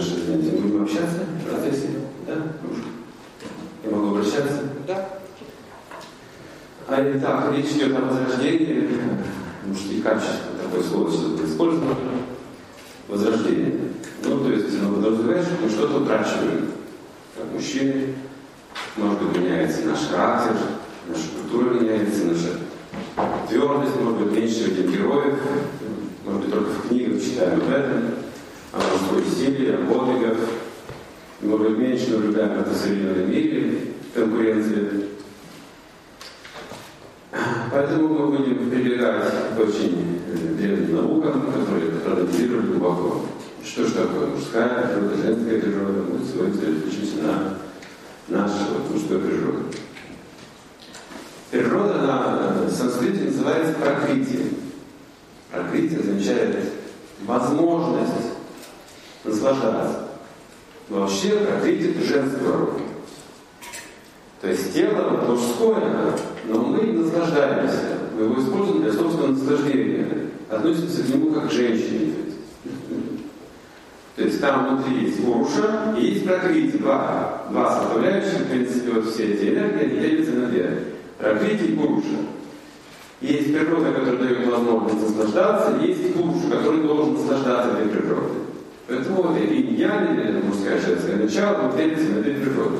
жизни. Будем общаться в процессе? Да? Я могу обращаться? Да. Итак, речь идет о возрождении мужских качеств. Такое слово сейчас использовано. Возрождение. То есть, подразумевает, что мы что-то утрачиваем. Как мужчины, может быть, меняется наш характер, наша культура меняется, наша твердость, может быть, меньше видим героев, может быть, только в книгах читаем об этом, о мужской силе, о подвигах, может быть, меньше наблюдаем это в современном мире, конкуренции. Поэтому мы будем прибегать к очень древним наукам, которые проанализировали глубоко. Что же такое мужская природа, женская природа? Мы сегодня переключимся на нашу мужскую природу. Природа на санскрите называется пракрити. Пракрити означает возможность наслаждаться. Но вообще пракрити это женского рода. То есть тело мужское, но мы им наслаждаемся. Мы его используем для собственного наслаждения. Относимся к нему как к женщине. То есть там внутри есть пуруша и есть пракрити. Два составляющих, в принципе, вот все эти энергии, они делятся на две. Пракрити и пуруша. Есть природа, которая дает возможность наслаждаться, и есть пуруша, который должен наслаждаться этой природой. Поэтому вот инь-янь, или мужское и женское начало, вот делятся на две природы.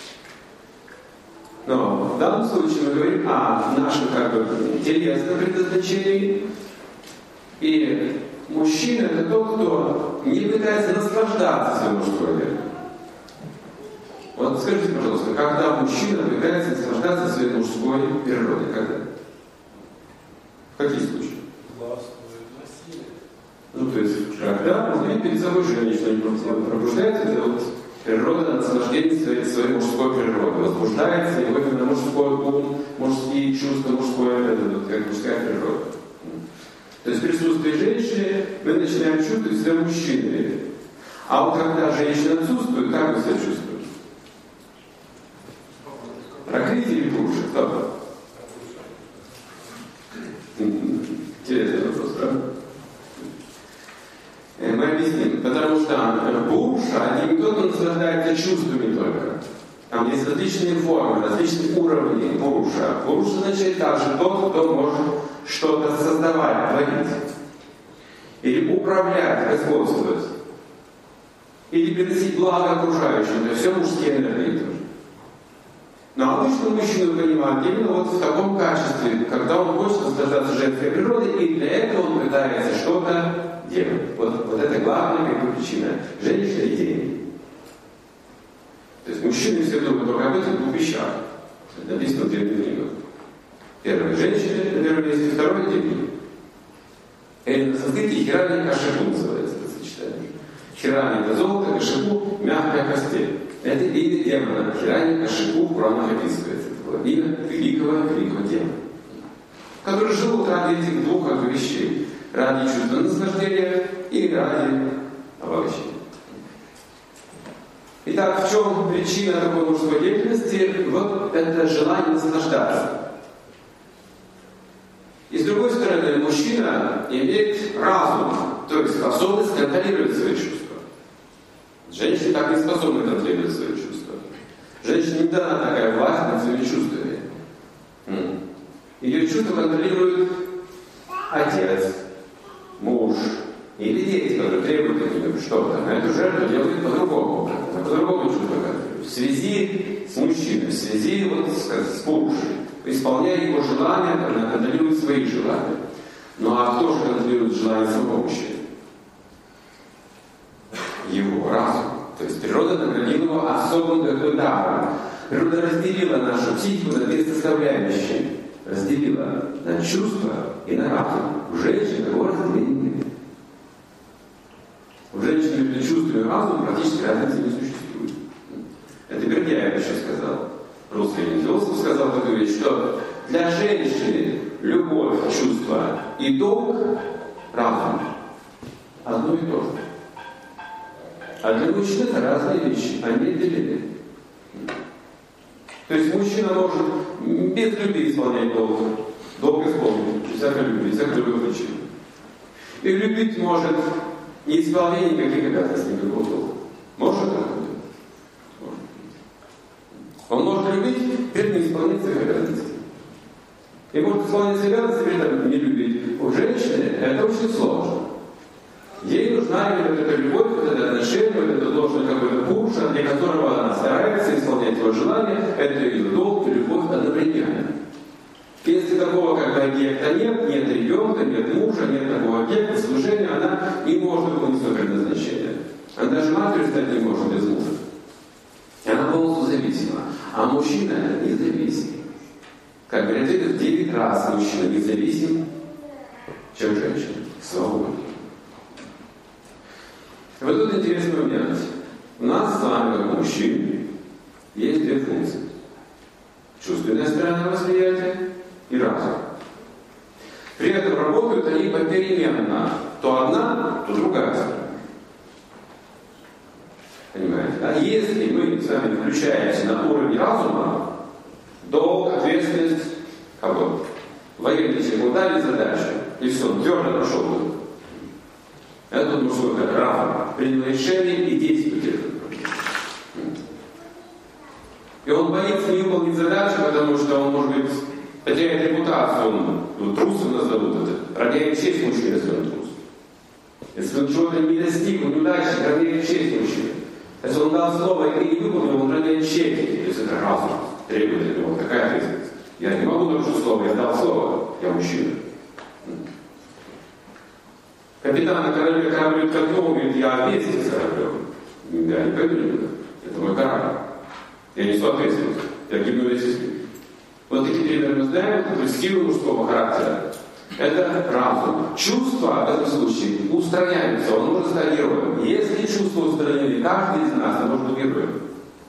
Но в данном случае мы говорим о нашем телесном предназначении. И мужчина это тот, кто не пытается наслаждаться своей мужской энергией. Вот скажите, пожалуйста, когда мужчина пытается наслаждаться своей мужской природой? Когда? В какие случаи? То есть, когда он видит перед собой женщину, пробуждается эта вот природа наслаждения своей мужской природой, возбуждается его именно мужской ум, мужские чувства, как мужская природа. То есть в присутствии женщины мы начинаем чувствовать себя мужчиной. А вот когда женщина отсутствует, как вы себя чувствуете? Пракрити или пуруша? Кто? Интересный вопрос, правда? Мы объясним. Потому что пуруша, один кто-то наслаждается чувствами только. Там есть различные формы, различные уровни пуруша. Пуруша означает также тот, кто может что-то создавать, творить. Или управлять, господствовать. Или приносить благо окружающим. Это все мужские энергии тоже. Но обычно мужчину понимают именно вот в таком качестве, когда он хочет наслаждаться женской природой, и для этого он пытается что-то делать. Вот это главная причина. Женщина и деньги. То есть мужчины все думают только об этих двух вещах. Это написано в древних книгах. Первое – женщины, на первом месте, второе – деньги. И на санскрите хирани кашипу называется это сочетание. Хирани – это золото, кашипу – мягкая постель. Это имя демона. Хирани кашипу в Пуранах описывается. Это было имя великого демона, который жил ради этих двух вещей. Ради чувства наслаждения и ради обогащения. Итак, в чем причина такой мужской деятельности? Вот это желание наслаждаться. И с другой стороны, мужчина имеет разум, то есть способность контролировать свои чувства. Женщины так не способны контролировать свои чувства. Женщине не дана такая власть над своими чувствами. Ее чувства контролирует отец, муж или дети, которые требуют от нее что-то. Но эту жертву делают по-другому. Она по-другому чувство контролирует. В связи с мужчиной, в связи с пурушей. Исполняя его желания, она контролирует свои желания. Ну а кто же контролирует желания самого мужчины? Его разум. То есть природа наградила его особым даром. Природа разделила нашу психику на две составляющие. Разделила на чувства и на разум. У женщин такого разделения нет. У женщин между чувствами и разумом практически разницы не существует. Это Бердяев еще сказал. Русский философ сказал такую вещь, что для женщины любовь, чувство и долг, разум одно и то же. А для мужчин это разные вещи, они отделены. То есть мужчина может без любви исполнять долг исполнить, без всякой любви, без всякой любой причины. И любить может не исполнение никаких обязанностей, никакого долга. Он может любить, при этом не исполнять свои обязанности. И может исполнять свои обязанности, при этом не любить. У женщины это очень сложно. Ей нужна именно эта любовь, вот это отношение, вот это должен какой-то пуша, для которого она старается исполнять его желания, это ее долг и любовь одновременно. Если такого как бы объекта нет ребенка, нет мужа, нет такого объекта служения, она не может выполнить свое предназначение. Она даже матерью стать не может без мужа. Она полностью зависима. А мужчина независим. Как говорят, это в 9 раз мужчина независим, чем женщина. Свободен. Вот тут интересный момент. У нас с вами, как у мужчин, есть 2 функции. Чувственная сторона восприятия и разум. При этом работают они попеременно. То одна, то другая сторона. Понимаете? А если мы с вами включаемся на уровень разума, долг, ответственность, кого? Военные ему дали задачу, и все, он твердо прошел путь. Это мужской разум. Принял решение и действует. И он боится не выполнить задачу, потому что он, может быть, потеряет репутацию, он трусом назовут это, роняет честь мужчины, если он трус. Если он чего-то не достиг, он неудачник, роняет честь мужчины. Если он дал слово и не выполнил, он роняет честь. То есть это разум требует от него. Какая ответственность? Я не могу нарушить слово, я дал слово, я мужчина. Капитан на корабле к окну говорит, я вместе с кораблем. Я не пойду никуда. Это мой корабль. Я несу ответственность. Я гибну вместе с ним. Вот такие примеры мы знаем, это силы мужского характера. Это разум. Чувства в этом случае устраняются, он может стать героем. Если чувства устранены, каждый из нас может быть героем.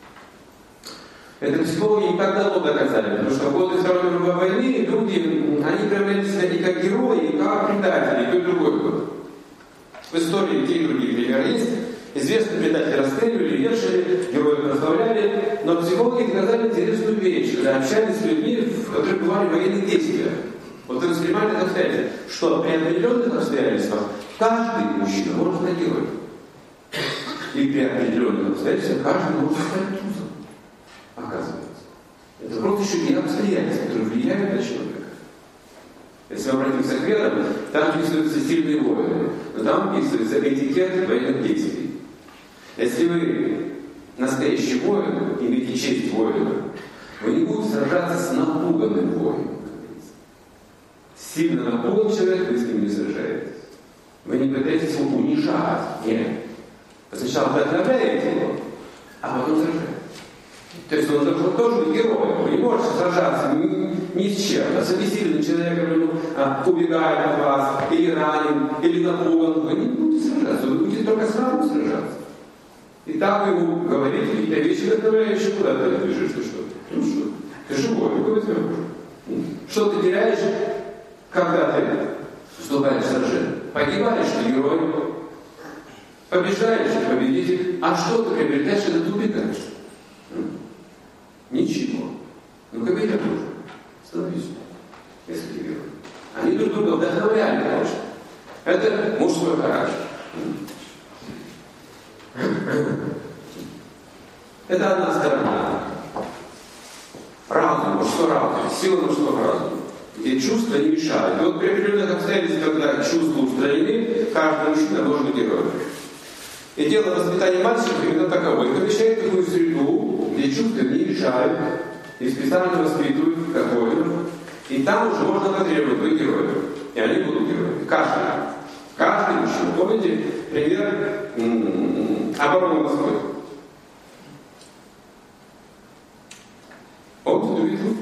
Это психологи не так давно доказали, потому что в годы Второй мировой войны люди, они проявляли себя и как герои, и как предатели, и то и другое было. В истории те и другие примеры есть. Известные предатели расстреливали, вешали, героев прославляли, но психологи доказали интересную вещь, когда общались с людьми, в которых бывали военные действия. Вот это экстремальное обстоятельство, что при определенных обстоятельствах каждый мужчина может стать героем. И при определенных обстоятельствах каждый может стать трусом. Оказывается. Это просто еще и обстоятельства, которые влияют на человека. Если мы обратимся к ведам, там описываются сильные воины, но там описывается этикет военных действий. Если вы настоящий воин, имеете честь воина, вы не будете сражаться с напуганным воином. Сильно напуган человек, вы с ним не сражаетесь. Вы не пытаетесь его унижать. Нет. Сначала вдохновляете его, а потом сражаетесь. То есть он должен тоже быть героем. Вы не можете сражаться ни с чем. А с обессиленным человеком убегает от вас, или ранен, или напуган. Вы не будете сражаться, вы будете только с вами сражаться. И так вы ему говорите какие-то вещи вдохновляющие, куда ты бежишь, ты что? Ну что? Ты живой, какой возьмешь? Что ты теряешь, когда ты вступаешь в сражение? Погибаешь, ты герой. Побеждаешь, ты победитель. А что ты приобретаешь, когда ты убегаешь? Ничего. Ну, как это тоже. Становись, если ты герой. Они друг друга вдохновляли, конечно. Это мужской характер. Это одна сторона. Разум, мужской разум, сила мужского разума. Где чувства не мешают. И вот при определенных обстоятельствах, когда чувства устранены, каждый мужчина должен быть героем. И дело воспитания мальчиков именно таково. Их помещают в такую среду, где чувства не мешают, и специально воспитывают как воинов. И там уже можно потребовать быть героем. И они будут героями. Каждый мужчина. Помните пример обороны Москвы? Помните эту битву?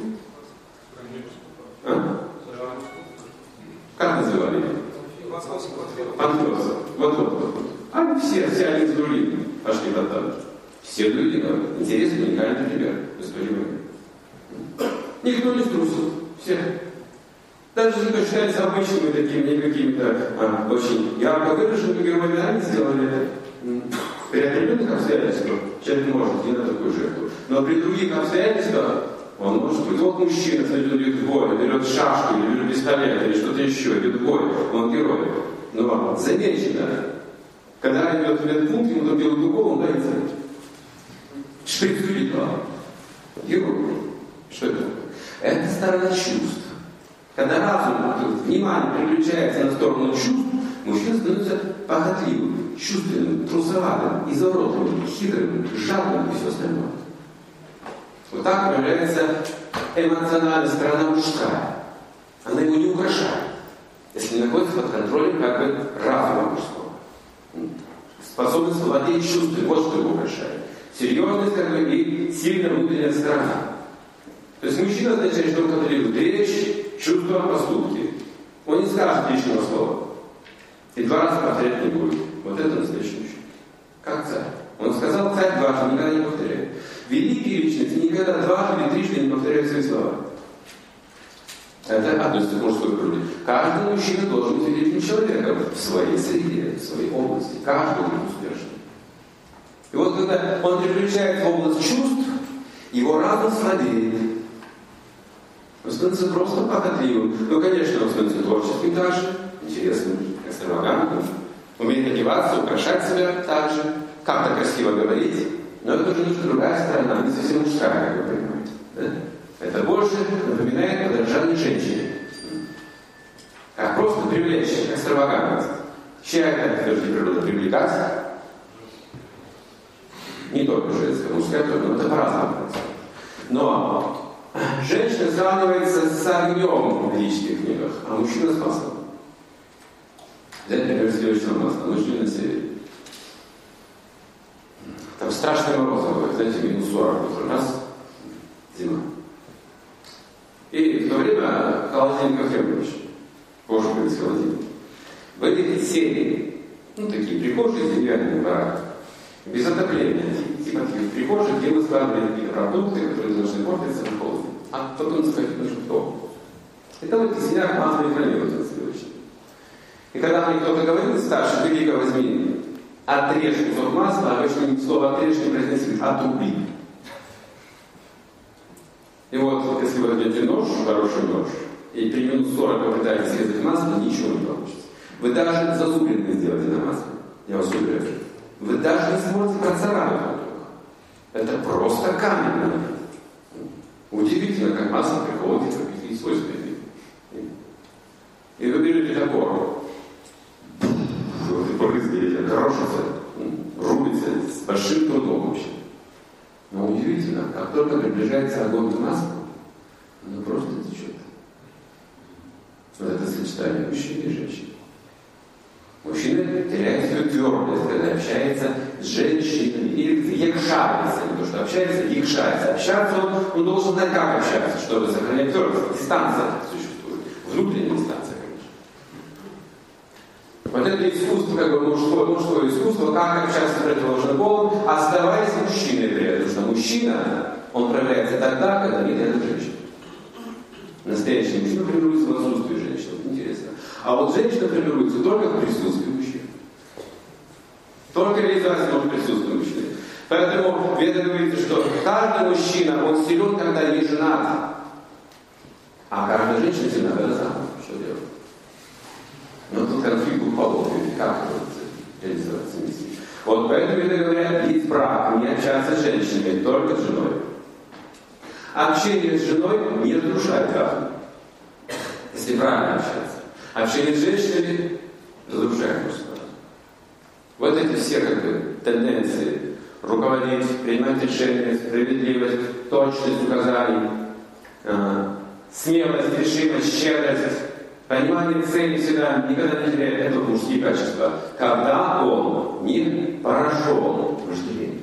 Как называли ее? Панфиловцы. Вот. Они все они с другими пошли в атаку. Все люди, интересный, уникальный пример в истории войны. Никто не струсил. Все. Даже если кто считается обычными такими, не какими-то очень ярко выраженными героями, они сделали это. При определенных обстоятельствах человек может идти на такую жертву. Но при других обстоятельствах он может быть. Вот мужчина, смотрит, он идет в бой, берет шашку, или берет пистолет, или что-то еще, идет в бой, он герой. Но замечено, когда идет в этот пункт, ему там делают укол, он боится. Шприц глава. Герой. Что это такое? Это сторона чувств. Когда разум, внимание переключается на сторону чувств, мужчина становится похотливым, чувственным, трусоватым, изворотливым, хитрым, жадным и все остальное. Вот так проявляется эмоциональная сторона мужская. Она его не украшает, если находится под контролем как бы разума мужского. Способность владеть чувствами, вот что его украшает. Серьезность как бы и сильная внутренняя сторона. То есть мужчина означает, что он контролирует речь, чувства, поступки. Он не скажет лишнего слова. И 2 раза повторять не будет. Вот это настоящий мужчина. Как царь. Он сказал царь дважды, никогда не повторяет. Великие личности никогда дважды или трижды не повторяют свои слова. Это относится к мужской природе. Каждый мужчина должен быть великим человеком в своей среде, в своей области. Каждый будет успешным. И вот когда он переключается в область чувств, его разум слабеет. Он становится просто похотливым. Ну, конечно, он становится творческим также, интересным, экстравагантным. Умеет одеваться, украшать себя также, как-то красиво говорить. Но это уже немножко другая сторона, не совсем мужская, как вы понимаете. Да? Это больше напоминает подражание женщине. Как просто привлечь экстравагантность. Чья это природа привлекать? Не только женская, мужская тоже, но это по-разному. Но женщина сравнивается с огнем в личных книгах, а мужчина с маслом. Взять, например, сливочного масла. Мы жили на севере. Там страшный мороз бывает, знаете, минус 40 у нас зима. И в то время холодильников не было еще. Кожа были с холодильника. В этой серии, ну, такие прихожие, деревянные бараки, без отопления. Типа таких прихожих, где мы складывали какие-то продукты, которые должны портиться в холоде. А потом заходить нужно в дом. И там в этих сенях масло не хранилось сливочное. И когда мне кто-то говорил, старший, ты дико возьми, отрежь кусок масла, обычно слово отрежь не произносит, отруби. И вот, если вы возьмете нож, хороший нож, и при минус 40 попытаетесь срезать масло, ничего не получится. Вы даже зазубрины сделаете на масле. Я вас уверяю. Вы даже не сможете процарапать вокруг. Это просто камень. Удивительно, как масло приходит, какие свойства имеет. И вы берете топор, вы брызгаете, крошится, рубится с большим трудом вообще. Но удивительно, как только приближается огонь к маслу, оно просто течет. Вот это сочетание мужчины и женщины. Мужчина теряет свою твердость, когда общается с женщинами, или якшается, не то, что общается, якшается. Общаться он должен знать, как общаться, чтобы сохранять твердость. Дистанция существует. Внутренняя дистанция, конечно. Вот это искусство, как бы мужское искусство, как общаться с противоположным полом, оставаясь мужчиной при этом. Потому что мужчина, он проявляется тогда, когда нет рядом женщины. Настоящий мужчина формируется в отсутствии женщины. Вот интересно. А вот женщина формируется только в присутствии мужчины. Только реализация может присутствовать мужчины. Поэтому в Ведах говорится, что каждый мужчина, он силен, когда не женат. А каждая женщина сильна, когда замуж. Что делать? Но тут конфликт был полов. Как реализоваться миссии? Вот поэтому Веды говорят, есть брак, не общаться с женщиной, только с женой. Общение с женой не разрушает разум. Если правильно общаться. Общение с женщинами разрушает мужской разум. Вот эти все как бы тенденции руководить, принимать решения, справедливость, точность указаний, смелость, решимость, щедрость, понимание цели всегда никогда не теряет. Это мужские качества. Когда он не поражен вожделением.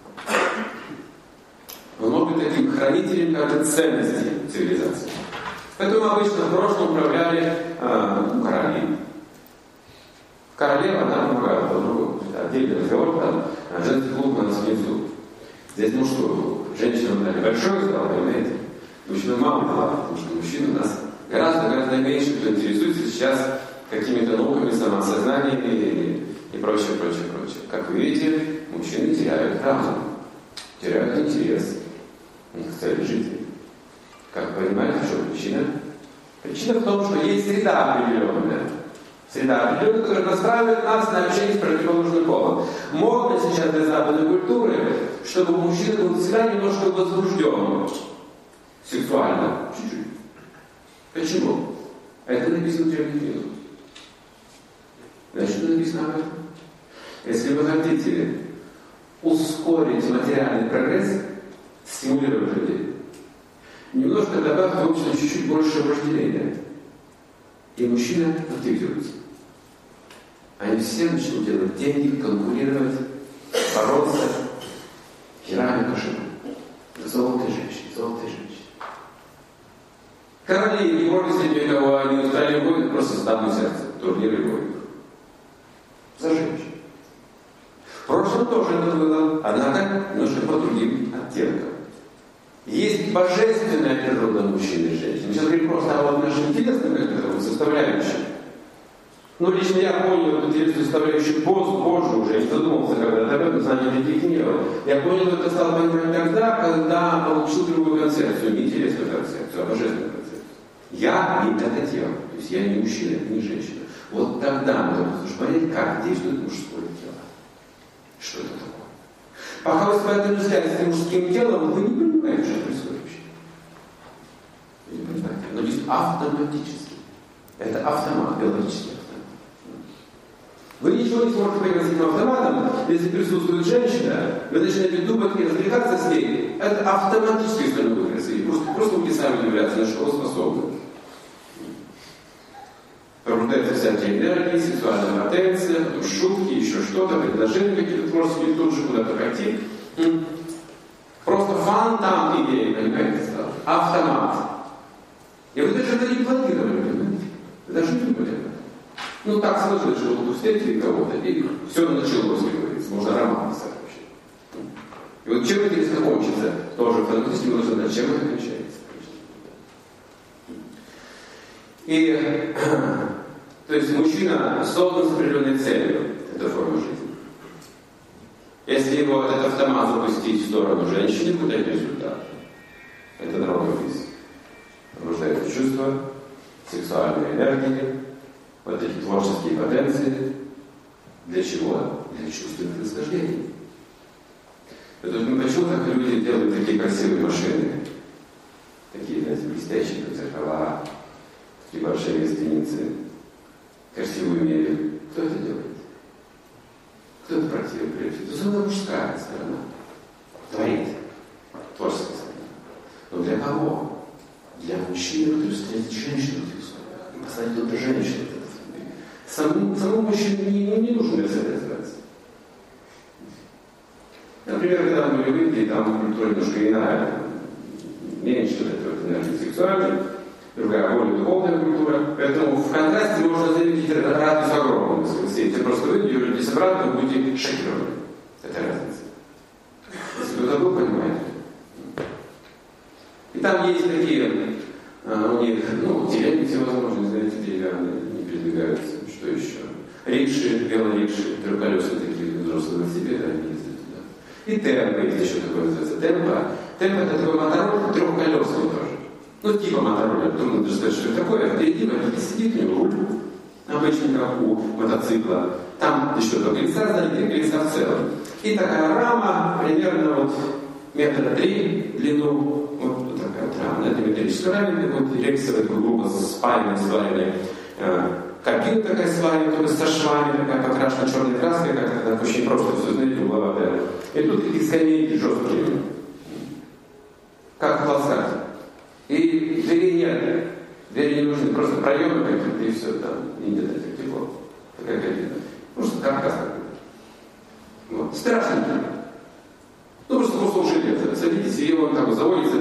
Он может быть таким хранителем как ценностей цивилизации. Поэтому обычно в прошлом управляли короли. Королева, она помогала по-другому. Отдельный разговор, там, женский клуб у нас внизу. Здесь мужской клуб. Женщинам дали большой зал, понимаете? Мужчинам мало дала, потому что мужчины у нас гораздо меньше, кто интересуется сейчас какими-то науками, самоосознанием и прочее. Как вы видите, мужчины теряют разум, теряют интерес к цели жизни. Как вы понимаете, что причина? Причина в том, что есть среда определенная, Среда определенная, которая настраивает нас на общение с противоположным полом. Модно сейчас для западной культуры, чтобы мужчина был всегда немножко возбужден сексуально. Чуть-чуть. Почему? Это написано в древних книгах. Значит, что написано об этом? Если вы хотите ускорить материальный прогресс, стимулировать людей, немножко добавьте общество чуть-чуть больше вожделения. И мужчина активируется. Они все начнут делать деньги, конкурировать, бороться. Керамика шина. Золотые женщины, золотые женщины. Короли в Европе средневековой они устраивали войны просто с одной сердце. Турниры войн. За женщин. В прошлом тоже это было, однако немножко по другим оттенкам. Есть божественная природа мужчины и женщины. Мы сейчас говорим просто о нашей интересной составляющей. Но лично я понял эту интересную составляющую позже уже, не задумался когда-то об этом, знания таких не было. Я понял это, стал понимать тогда, когда получил другую концепцию, не интересную концепцию, а божественную концепцию. Я не это тело, то есть я не мужчина, не женщина. Вот тогда мы должны понять, как действует мужское тело. Что это такое? Пока вы связаны с мужским телом, вы не понимаете, что происходит вообще. Вы не понимаете. Оно действует автоматически. Это автомат, биологический автомат. Вы ничего не сможете поиграть с этим автоматом, если присутствует женщина, вы начинаете думать и развлекаться с ней. Это автоматически становится красивее. Просто будете сами удивляться, на что вы способны. Пробуждается всякие энергии, сексуальная потенция, шутки, еще что-то, предложения какие-то творческие, тут же куда-то пойти. Просто фонтан идей, понимаете, стал. Автомат. И вы даже это не планировали, понимаете? Вы даже не думали об этом. Ну так сложилось, что вы встретили кого-то, и все началось, как говорится. Можно роман писать вообще. И вот чем это если кончится, тоже автоматически нужно знать, чем это кончается. И, то есть мужчина создан с определенной целью, это форма жизни. Если его этот автомат запустить в сторону женщины, будет дать результат. Это дорога в жизнь. Пробуждается чувство, сексуальная энергия, вот эти творческие потенции. Для чего? Для чувственных наслаждений. Почему так люди делают такие красивые машины? Такие, знаете, блестящие, как зеркала, такие большие гостиницы, красивую мебель. Кто это делает? Кто это практикует? Это самая мужская сторона. Творит. Творческая сторона. Но для кого? Для мужчины, который встретит женщину в этих условиях. И посадит туда женщину. Самому мужчине не нужен Мерседес. Например, когда мы были в Индии, там культура немножко иная. Меньше вот энергии сексуальной, другая, более духовная культура. Поэтому в контрасте можно заметить разницу огромную. Если просто в Индию люди собраты, вы будете шокированы. Это разница. Если кто-то был, понимаете. И там есть такие, у них, деревни всевозможные, знаете, деревянные, не передвигаются. Что еще? Рикши, велорикши, трехколесные такие взрослые велосипеды, они ездят туда. И темпо, есть еще такое называется. Темпо это такой мотороллер трехколесный тоже. Типа мотороллера. Трудно даже сказать, что это такое. Впереди водитель сидит, у него руль, обычно как у мотоцикла. Там еще два колеса, сзади 3 колеса в целом. И такая рама, примерно метра 3 в длину. Вот такая вот рама. Это металлическая рама, рельсовая, грубо спаянная, сваренная. Кабина такая сварена, только со швами, такая покрашена черной краской, как это очень просто все, знаете, угловатая. И тут такие скамейки жесткие, как в плацкарте. И двери нет, двери не нужны, просто проемы какие-то, и все, там, не где-то тепло. Такая кабина. Просто каркас какой-то. Страшно. Просто кусок железа. Садитесь, и он там заводится,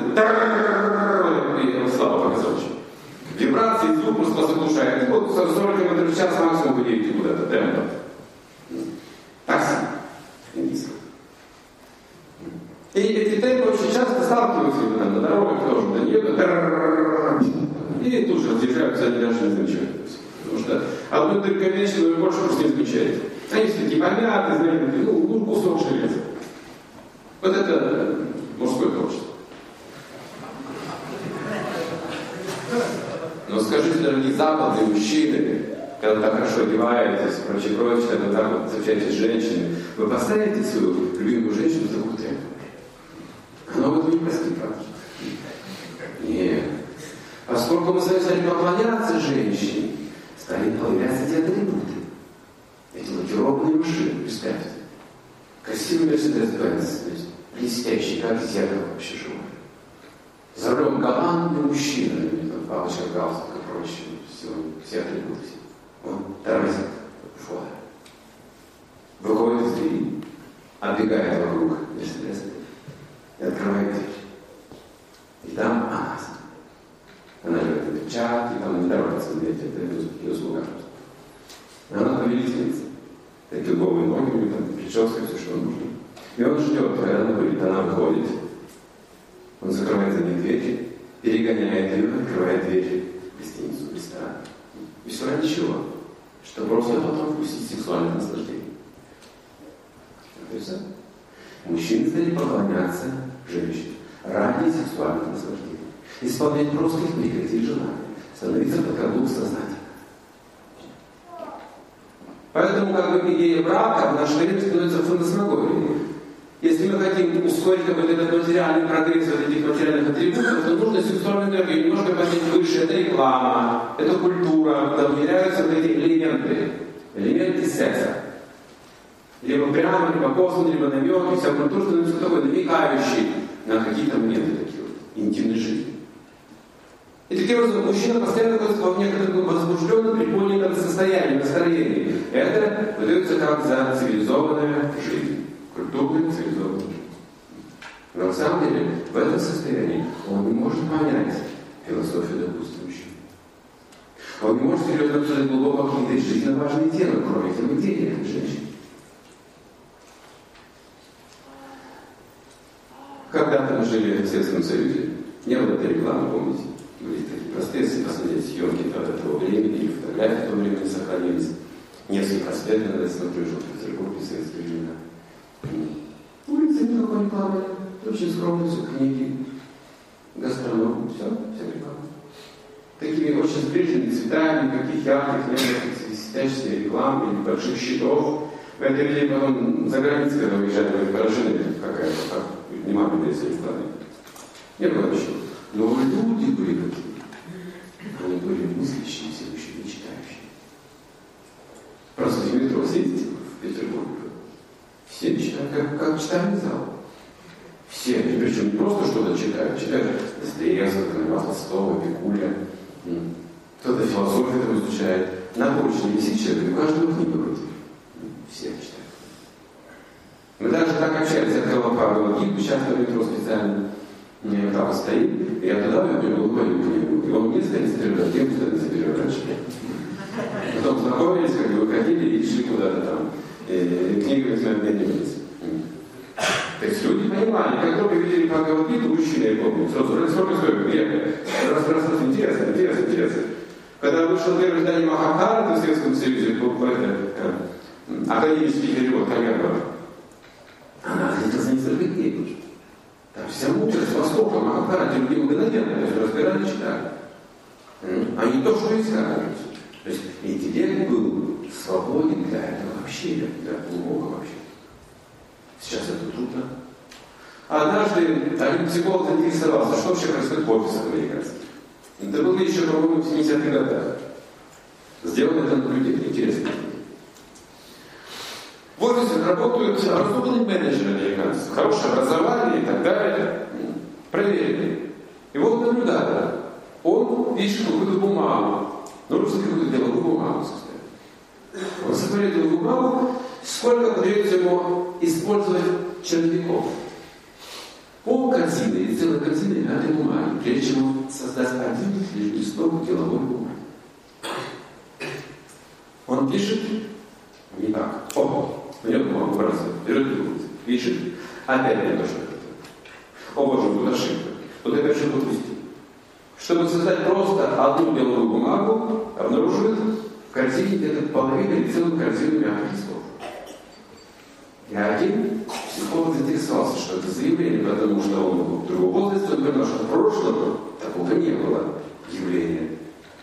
и слабо показал очень. Вибрации, звук просто вас оглушает. И вот 40 км в час максимум вы едете куда-то, темпо. Такси. Индийское. И эти темпы очень часто сталкиваются на дорогах, тоже до нее, и тут же разъезжаются, они даже не замечают. Потому что одну дырковечную вы больше просто не замечаете. Они все такие помятые, знаете, кусок железа. Вот это мужское творчество. Но скажите, дорогие западные мужчины, когда вы так хорошо одеваетесь, прочее, когда вы так вот общаетесь с женщиной, вы поставите свою любимую женщину в такую тряпку. Она в этом не простит, правда? Нет. Поскольку мы стали поклоняться женщине, стали появляться эти атрибуты. Эти лакированные машины, представьте. Красивый Мерседес-Бенц, блестящий, как зеркало вообще живое. За рулем галантный мужчина, палочка, галстук и прочее, все атрибуты. Он тормозит входа. Выходит из двери, отбегает вокруг Мерседеса и открывает дверь. И там она. Она живет в перчатке, там не торопится дверь, это ее слуга. Она повелительница. Такие голые ноги, у нее там прическа, все, что нужно. И он ждет, когда она выйдет, она выходит. Он закрывает за ней дверь, перегоняет ее, открывает дверь в гостиницу, в ресторан. И все ради чего? Чтобы просто потом вкусить сексуальное наслаждение. Это все. Мужчины стали поклоняться женщине ради сексуального наслаждения. Исполнять просто их прихоти и желания. Становиться под каблук сознания. Поэтому как бы идея брака в наше время становится фантасмагорией. Если мы хотим ускорить какой-то этот материальный прогресс от этих материальных атрибутов, то нужно сексуальную энергию немножко поднять выше. Это реклама, это культура, куда внедряются вот эти элементы секса. Либо прямо, либо косвенно, либо намеки, вся культура становится такой намекающей на какие-то моменты такие вот интимной жизни. И таким образом мужчина постоянно находится в некотором возбужденном, приподнятом состоянии, настроении. Это выдается как за цивилизованная жизнь. Культурная цивилизованная жизнь. Но на самом деле в этом состоянии он не может понять философию, допустим, мужчины. Он не может серьезно обсуждать глубоко какие-то жизненно важные темы, кроме темы денег женщин. Когда-то мы жили в Советском Союзе. Не было этой рекламы, помните? Были такие простые, если посмотреть съемки этого времени, или фотографии того времени сохранились. Несколько аспектов, когда я смотрю, что в Петербурге советские времена. Улицы никакой рекламы, очень скромно, все книги, гастроном, все реклама. Такими очень сближенными цветами, никаких ярких, нет светящихся рекламы, или больших щитов. Вы это видели потом за границей, когда уезжали, вы поражены, какая-то так, внимательная из страны. Не было ничего. Но люди были какие? Они были мыслящие, все еще не читающие. Просто в метро сидите в Петербурге. Все читают, как читальный зал. Все, причем не просто что-то читают Достоевского, Льва Толстого, Пикуля. Кто-то философию там изучает. На почте висит человек, и у каждого книга вроде. Все читают. Мы даже так общались, я открыл Бхагавад-гиту, сейчас на метро специально. Я там стоит, и я туда выберу мою книгу. И он мне стоит, стрелять, я куда-то заберу раньше. Потом знакомились, как бы выходили и шли куда-то там. Книгами мы обменивались. То есть люди понимали, как только видели Бхагавад-гиту, мужчины, я помню, сразу, сколько стоит, раз, интересно. Когда вышел первое издание Махабхараты в Советском Союзе, академический перевод Камерова, она где-то за несколько дней вышла. Там вся мудрость Востока, Махабхарате, люди мгновенно, то есть разбирали, читали. А не то, что искали. То есть интеллект был свободен для этого общения, для глубокого общения. Сейчас это трудно. Однажды один психолог заинтересовался, что вообще происходит в офисах американских. Это было еще, по-моему, в 70-х годах. Сделано это наблюдение, интересно. В офисах работают разумные менеджеры американцев, хорошее образование и так далее. Проверенные. И вот наблюдатель. Он пишет какую-то бумагу. Нужно какое-то дело, бумагу составить. Он составляет эту бумагу, сколько придется ему использовать черновиков. Полкартины или целой картины этой бумаги, прежде чем он создаст один лишь листок деловой бумаги. Он пишет не так. Берет бумагу, бросает, берет другую, пишет, опять не то, что это. О боже, тут ошибка. Тут опять что-то упустил. Чтобы создать просто одну белую бумагу, обнаруживает в картине где-то половину или целую картину мягких листов. И один психолог заинтересовался, что это заявление, потому что он был в другом возрасте, он понял, что в прошлом такого не было явления.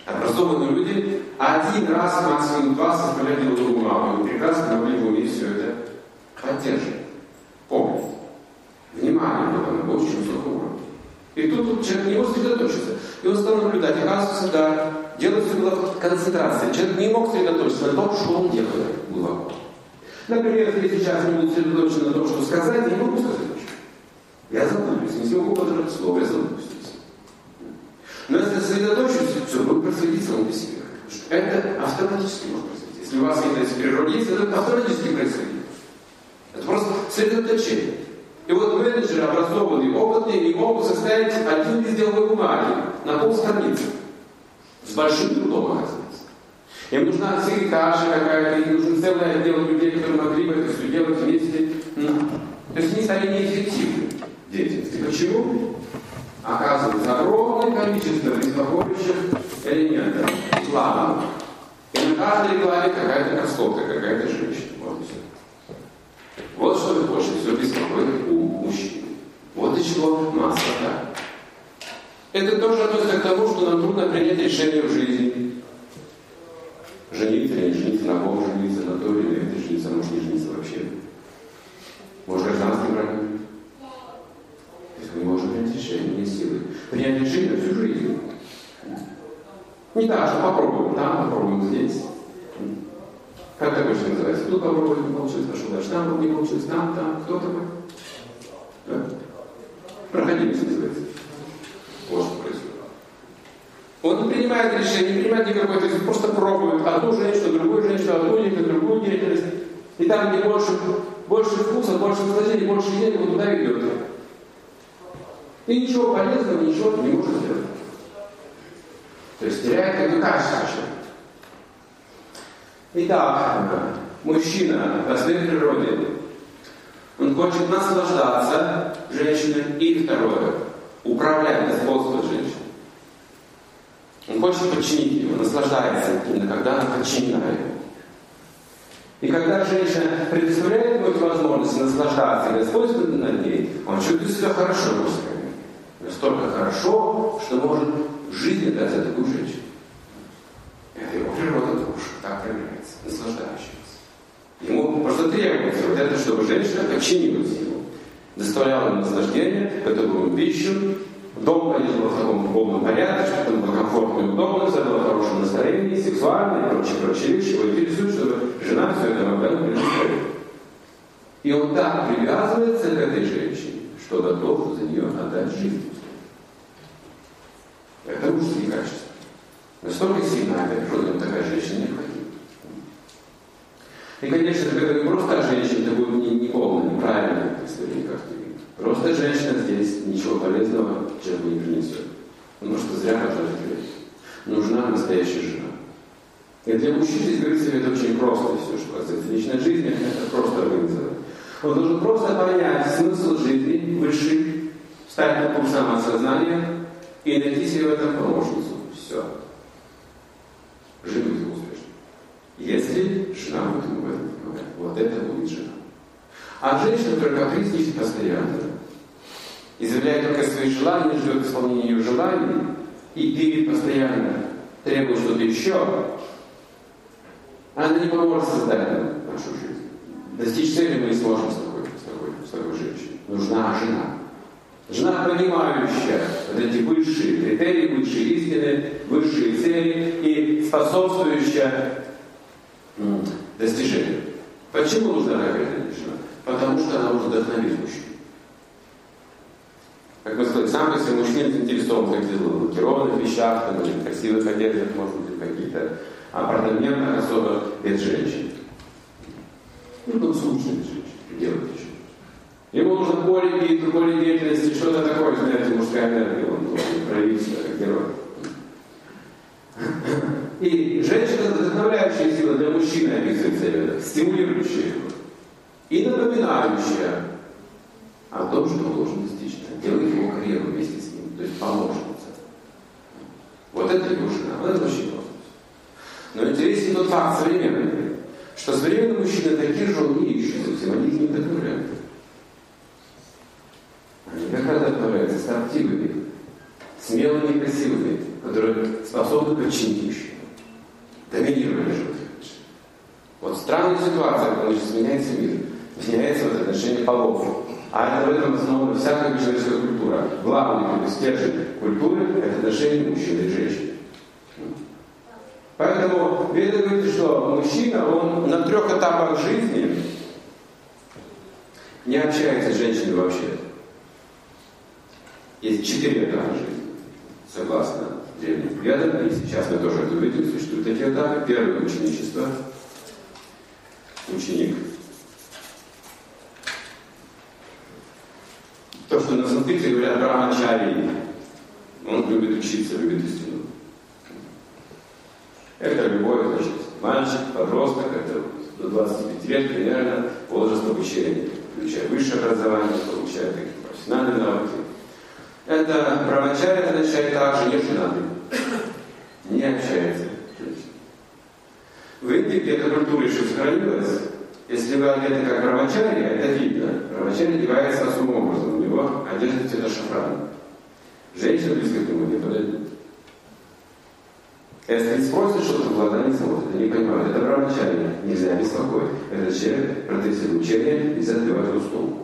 Образованные люди один раз, максимум два составляли деловую бумагу. И прекрасно могли в уме все это поддерживать. Помнить. Внимание было на очень высоком уровне. И тут человек не может сосредоточиться. И он стал наблюдать. Оказывается, да, дело все было концентрация. Человек не мог сосредоточиться на том, что он делает глубоко. Например, если я сейчас не буду сосредоточен на том, что сказать, я не могу сосредоточиться. Я забудусь, не смогу подобрать слово, я забудусь. Но если сосредоточусь, все будет происходить само по себе. Это автоматически может происходить. Если у вас есть природа, это автоматически происходит. Это просто сосредоточение. И вот менеджеры, образованные, опытные, не могут составить один лист деловой бумаги на полстраницы. С большим трудом, оказывается. Им нужна секретарша какая-то, им нужен целый отдел людей, которые могли бы это все делать вместе. То есть они стали неэффективны в деятельности. Почему? Оказывается, огромное количество беспокоящих элементов, планов. И на каждой рекламе какая-то красотка, какая-то женщина. Вот и все. Вот что вы хочете, все беспокоит у мужчин. Вот из чего масса, да. Это тоже относится к тому, что нам трудно принять решение в жизни. Жениться или не жениться, на ком жениться, на то или это жениться, может не жениться вообще. Может гражданский брак. То есть мы не можем принять решение, не силы. Принять решение всю жизнь. Не так, что попробуем там, попробуем здесь. Как такое что называется? Тут попробуем, не получилось, пошел дальше. Там не получилось, там. Кто такой? Да? Проходимость называется. Вот что происходит. Он не принимает решение, не принимает никакой, то есть просто пробует одну женщину, другую женщину, одну или другую деятельность. И там, где больше вкуса, больше наслаждения, больше денег, он туда идет. И ничего полезного, ничего не может сделать. То есть теряет эту качество. Итак, мужчина по своей природе, он хочет наслаждаться женщиной, и второе, управлять, господствовать женщиной. Он хочет подчинить его, наслаждается именно, когда она подчинена ему. И когда женщина предоставляет ему эту возможность наслаждаться и господствовать над ней, он чувствует себя хорошо после этого. Настолько хорошо, что может жизнь дать за такую женщину. Это его природа душа, так проявляется, наслаждающаяся. Ему просто требуется вот это, чтобы женщина подчинилась ему. Доставляла ему наслаждение, готовила ему пищу, дом поддерживал в таком полном порядке, чтобы там было комфортно и удобно, все было в хорошем настроении, сексуальное и прочие вещи. Его интересует, чтобы жена все это могла предоставить. И он так привязывается к этой женщине, что готов за нее отдать жизнь. Это мужские качества. Настолько сильная природа, ему такая женщина необходима. И, конечно, это не просто женщина, это будет не полное, неправильное представление, как ты видишь. Просто женщина здесь ничего полезного человеку не принесет. Потому что зря потратит время. Нужна настоящая жена. И для мужчин здесь говорится, это очень просто все, что касается личной жизни, это просто организовать. Он должен просто понять смысл жизни высший, встать на путь самоосознания и найти себе в этом помощницу. Все. Жить будет успешно. Если жена будет ему в этом помогать. Вот это будет жена. А женщина, которая капризничает постоянно, изъявляет только свои желания, ждет исполнения ее желаний и пилит постоянно, требует что-то еще, она не поможет создать нашу жизнь. Достичь цели мы не сможем с такой женщиной. Нужна жена. Жена, понимающая вот эти высшие критерии, высшие истины, высшие цели и способствующая достижению. Почему нужна такая жена? Потому что она может вдохновить мужчину. Как мы сказали, сам по себе мужчина заинтересован в каких-то лакированных вещах, там, или красивых одеждах, может быть, каких-то апартаментах особо без женщин. Ну, скучные женщины, делать еще. Ему нужно поле деятельности, что-то такое, знаете, мужская энергия, он должен проявить себя как герой. И женщина — это вдохновляющая сила для мужчины, описывается, стимулирующая его. И напоминающая о том, что он должен достичь. Делает его карьеру вместе с ним, то есть помощница. Вот это его жена, вот это очень просто. Но интересен тот факт современный, что современные мужчины такие же, он не ищут, всем они их не вдохновляют. Они как раз вдохновляются строптивыми, смелыми и красивыми, которые способны подчинить мужчину, доминировать животных. Вот странная ситуация, когда сейчас меняется мир, меняется вот отношение полов. А это в этом основана вся человеческая культура. Главный стержень культуры – это отношение мужчины и женщины. Поэтому Веда говорит, что мужчина, он на 3 этапах жизни не общается с женщиной вообще. Есть 4 этапа жизни, согласно древним предкам, и сейчас мы тоже это увидим, существуют такие этапы. Первое – ученичество. Ученик. То, что на санскрите говорят брамачари, он любит учиться, любит истину. Это любой, значит, мальчик, подросток, это до 25 лет примерно возраст обучения, включая высшее образование, получая такие профессиональные навыки. Это брамачари означает также не женатый, не общается. В Индии, где эта культура еще сохранилась, если вы одеты как брамачари, это видно. Брамачари одевается особым образом. У него одежда цвета шафрана. Женщина близко к нему не подойдет. Если спросят, что-то в глаза не смотрят, они понимают, это брамачари, нельзя беспокоить. Это человек, процессе обучения, нельзя сбивать в стул.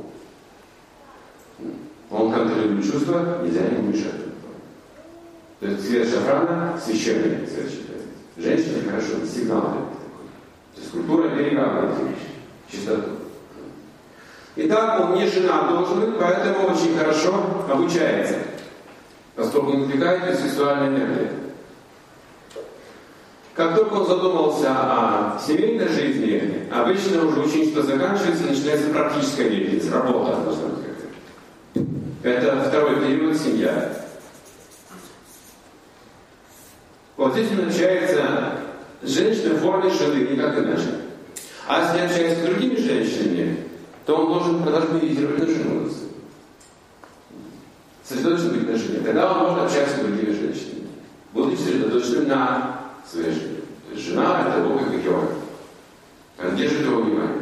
Он контролирует чувства, нельзя ему мешать. То есть цвет шафрана священный цвет считается. Женщина хорошо, сигнал такой. То есть культура берегает чистоту. Итак, он не женат должен быть, поэтому очень хорошо обучается, поскольку не отвлекает сексуальная энергия. Как только он задумался о семейной жизни, обычно уже ученичество заканчивается, начинается практическая деятельность, работа должна быть какая-то. Это второй период, семья. Вот здесь он общается с женщиной в форме жены, никак иначе. А если общается с другими женщинами, то он должен медитировать на жену. Сосредоточен быть на жене. Тогда он может общаться с другими женщинами. Будучи сосредоточенным на своей жене. То есть жена – это Бог как йога. Она держит его внимание.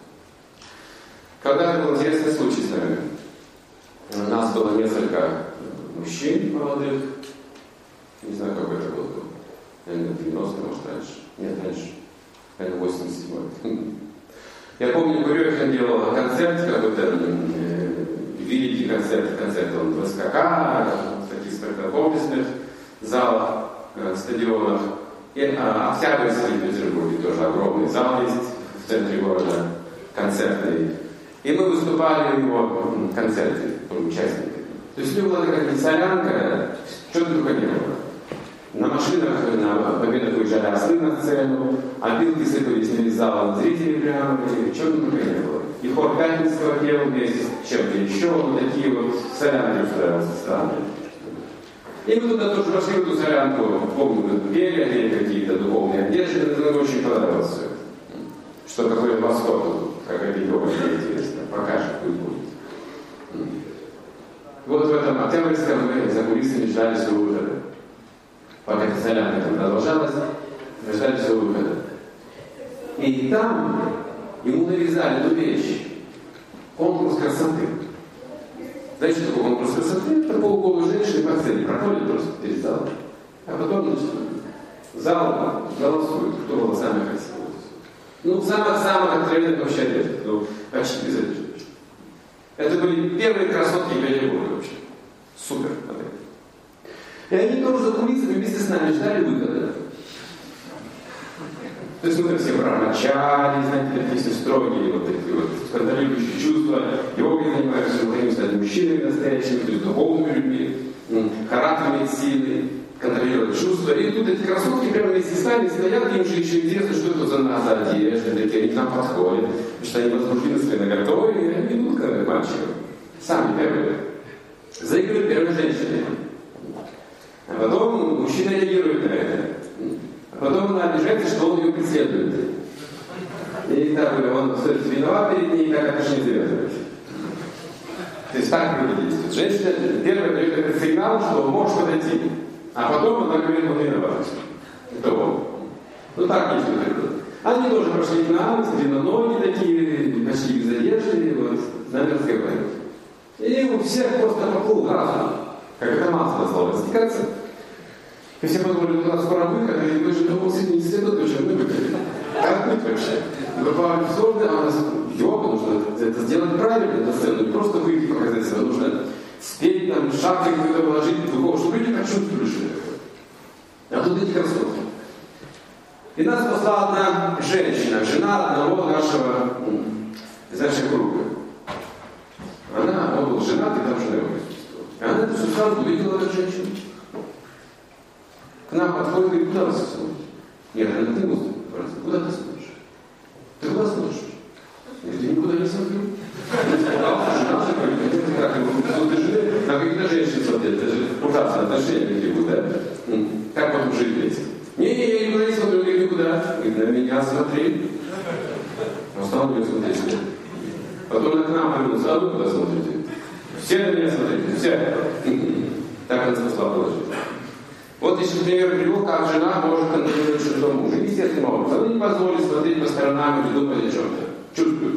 Когда-то был интересный случай с нами. У нас было несколько мужчин молодых. Не знаю, какой это год был. Наверное, 90, может, раньше. Нет, раньше. Наверное, 87-й. Я помню, в Гурьеве делал концерт, какой-то великий концерт он в СКК, в таких спортивно-комплексных залах, стадионах. И Октябрьский в Петербурге тоже огромный зал есть в центре города, концертный. И мы выступали в его концерте, участниками. То есть у него была такая солянка, что-то только не было. На машинах, на победах выезжали ослы на сцену, опилки сыпались на зал зрители прямо, чего-то только не было. И хор Пятницкого пел вместе с чем-то еще, вот такие вот солянки устраивался странные. И мы туда тоже пошли в эту солянку, помню, пели они какие-то духовные одежды, это мне очень понравилось все. Что такое восход, как это йога, интересно, покажет, пусть будет. Вот в этом Октябрьском мы за кулисами ждали своего выхода. Пока эта солянка там продолжалась, мы ждали своего выхода. И там ему навязали эту вещь. Конкурс красоты. Знаете, что такое конкурс красоты? Это полуголые женщины по сцене проходят просто перед залом. А потом, значит, зал голосует, кто был самый красивый. Ну, самых откровенных вообще одежд. Ну, почти без одежды. Это были первые красотки Петербурга вообще. Супер модель. И они тоже за кулисами вместе с нами ждали выхода. То есть мы все промочали, знаете, такие все строгие, вот такие вот контролирующие чувства, йогой занимаются, мы хотим стать мужчинами настоящими, то есть духовными людьми, характер иметь сильный, контролировать чувства. И тут эти красотки прямо вместе с нами стоят, им же еще интересно, что это за нас за одежда, такие они к нам подходят, потому что они возбуждены своей наготой, и они идут к мальчикам. Сами первые. Заигрывают первой женщине. А потом мужчина реагирует на это. А потом она обижается, что он ее преследует. И так он виноват перед ней, так это же не завязывает. То есть так выглядит. Женщина первая дает этот сигнал, что он может подойти. А потом она говорит, он виноват. Это он. Ну так есть вот. Они тоже прошли к нам, длинноногие такие, почти без одежды, вот, с нами разговаривают. И у всех просто поплыл разум. Как это масло стало растекаться. И все подумали, у нас скоро выход, и мы же думали, не следует, точно мы выходили. Как быть вообще? Бывает сложно, а у нас йога, нужно это сделать правильно на сцену, не просто выйти показать себя, нужно спеть там, шаг какой-то положить, духовно, чтобы люди почувствовали, что это такое. А тут эти красотки. И нас послала одна женщина, жена одного нашего, из нашей группы. Он был женат, и там жена его присутствовала. И она это все сразу увидела, эту женщину. К нам подходит и говорит, куда вы смотрите? Нет, она ты музыку. Куда ты смотришь? Ты куда смотришь? Я говорю, я никуда не смотрю. На какие-то женщины смотрят, это же ужасные отношения какие будут, да? Как потом жить вместе? Не-не, я никуда не смотрю, говорит, никуда. Говорит, на меня смотри. Он стал на меня смотреть. Потом она к нам повернулась, а вы куда смотрите? Все на меня смотрите, все. Так она спасла положить. Вот еще, например, привел, как жена может контролировать чужого мужа. Естественно, образом. Она не позволит смотреть по сторонам или думать о чем-то. Чувствует.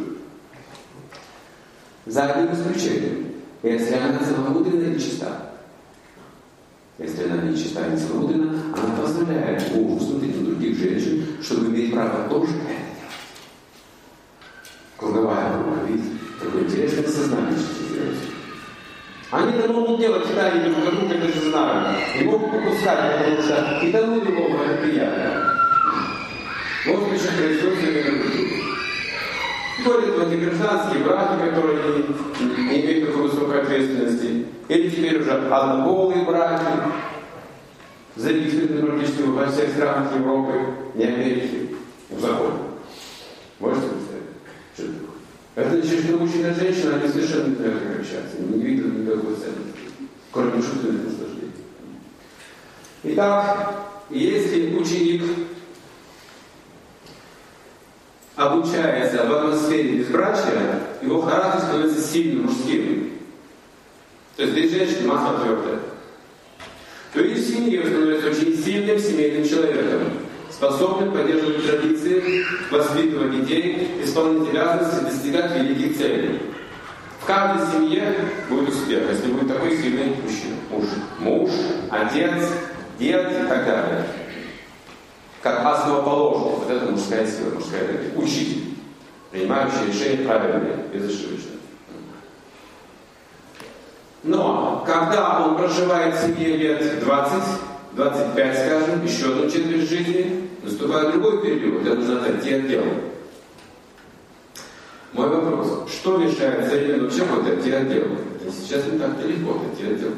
За одним исключением. Если она целомудренна и чиста. Если она не чиста и не целомудренна, она позволяет мужу смотреть на других женщин, чтобы иметь право тоже это делать. Круговая рука, видите? Такое интересное сознание, что делать. Они это могут делать в Италии, друг друга даже знают. И могут попускать, потому что и тому другому это приятно. Вот еще происходит это друг. Входят в эти гражданские браки, которые не имеют такой высокой ответственности. Или теперь уже однополые браки, зарегистрированы практически во всех странах Европы, не Америки, в законе. Можете представить? Что это такое? Это значит, что мужчина и женщина, они совершенно не знают, как общаться, не видят никакой ценности, кроме чувственных наслаждений. Итак, если ученик обучается в атмосфере безбрачия, его характер становится сильным, мужским. То есть здесь женщина масло твердое. То есть в семье становится очень сильным семейным человеком, способным поддерживать традиции, воспитывать детей, исполнять обязанности, достигать великих целей. В каждой семье будет успех, если будет такой сильный мужчина. Муж, отец, дед и так далее. Как основоположник, вот это мужская сила, мужская энергия. Учитель, принимающий решения правильные, безошибочно. Но когда он проживает в семье лет 20, 25, скажем, еще одну четверть жизни, наступает другой период, когда нужно отойти от дела. Мой вопрос, что мешает современному человеку отойти от дела? Сейчас не так-то легко отойти от дела.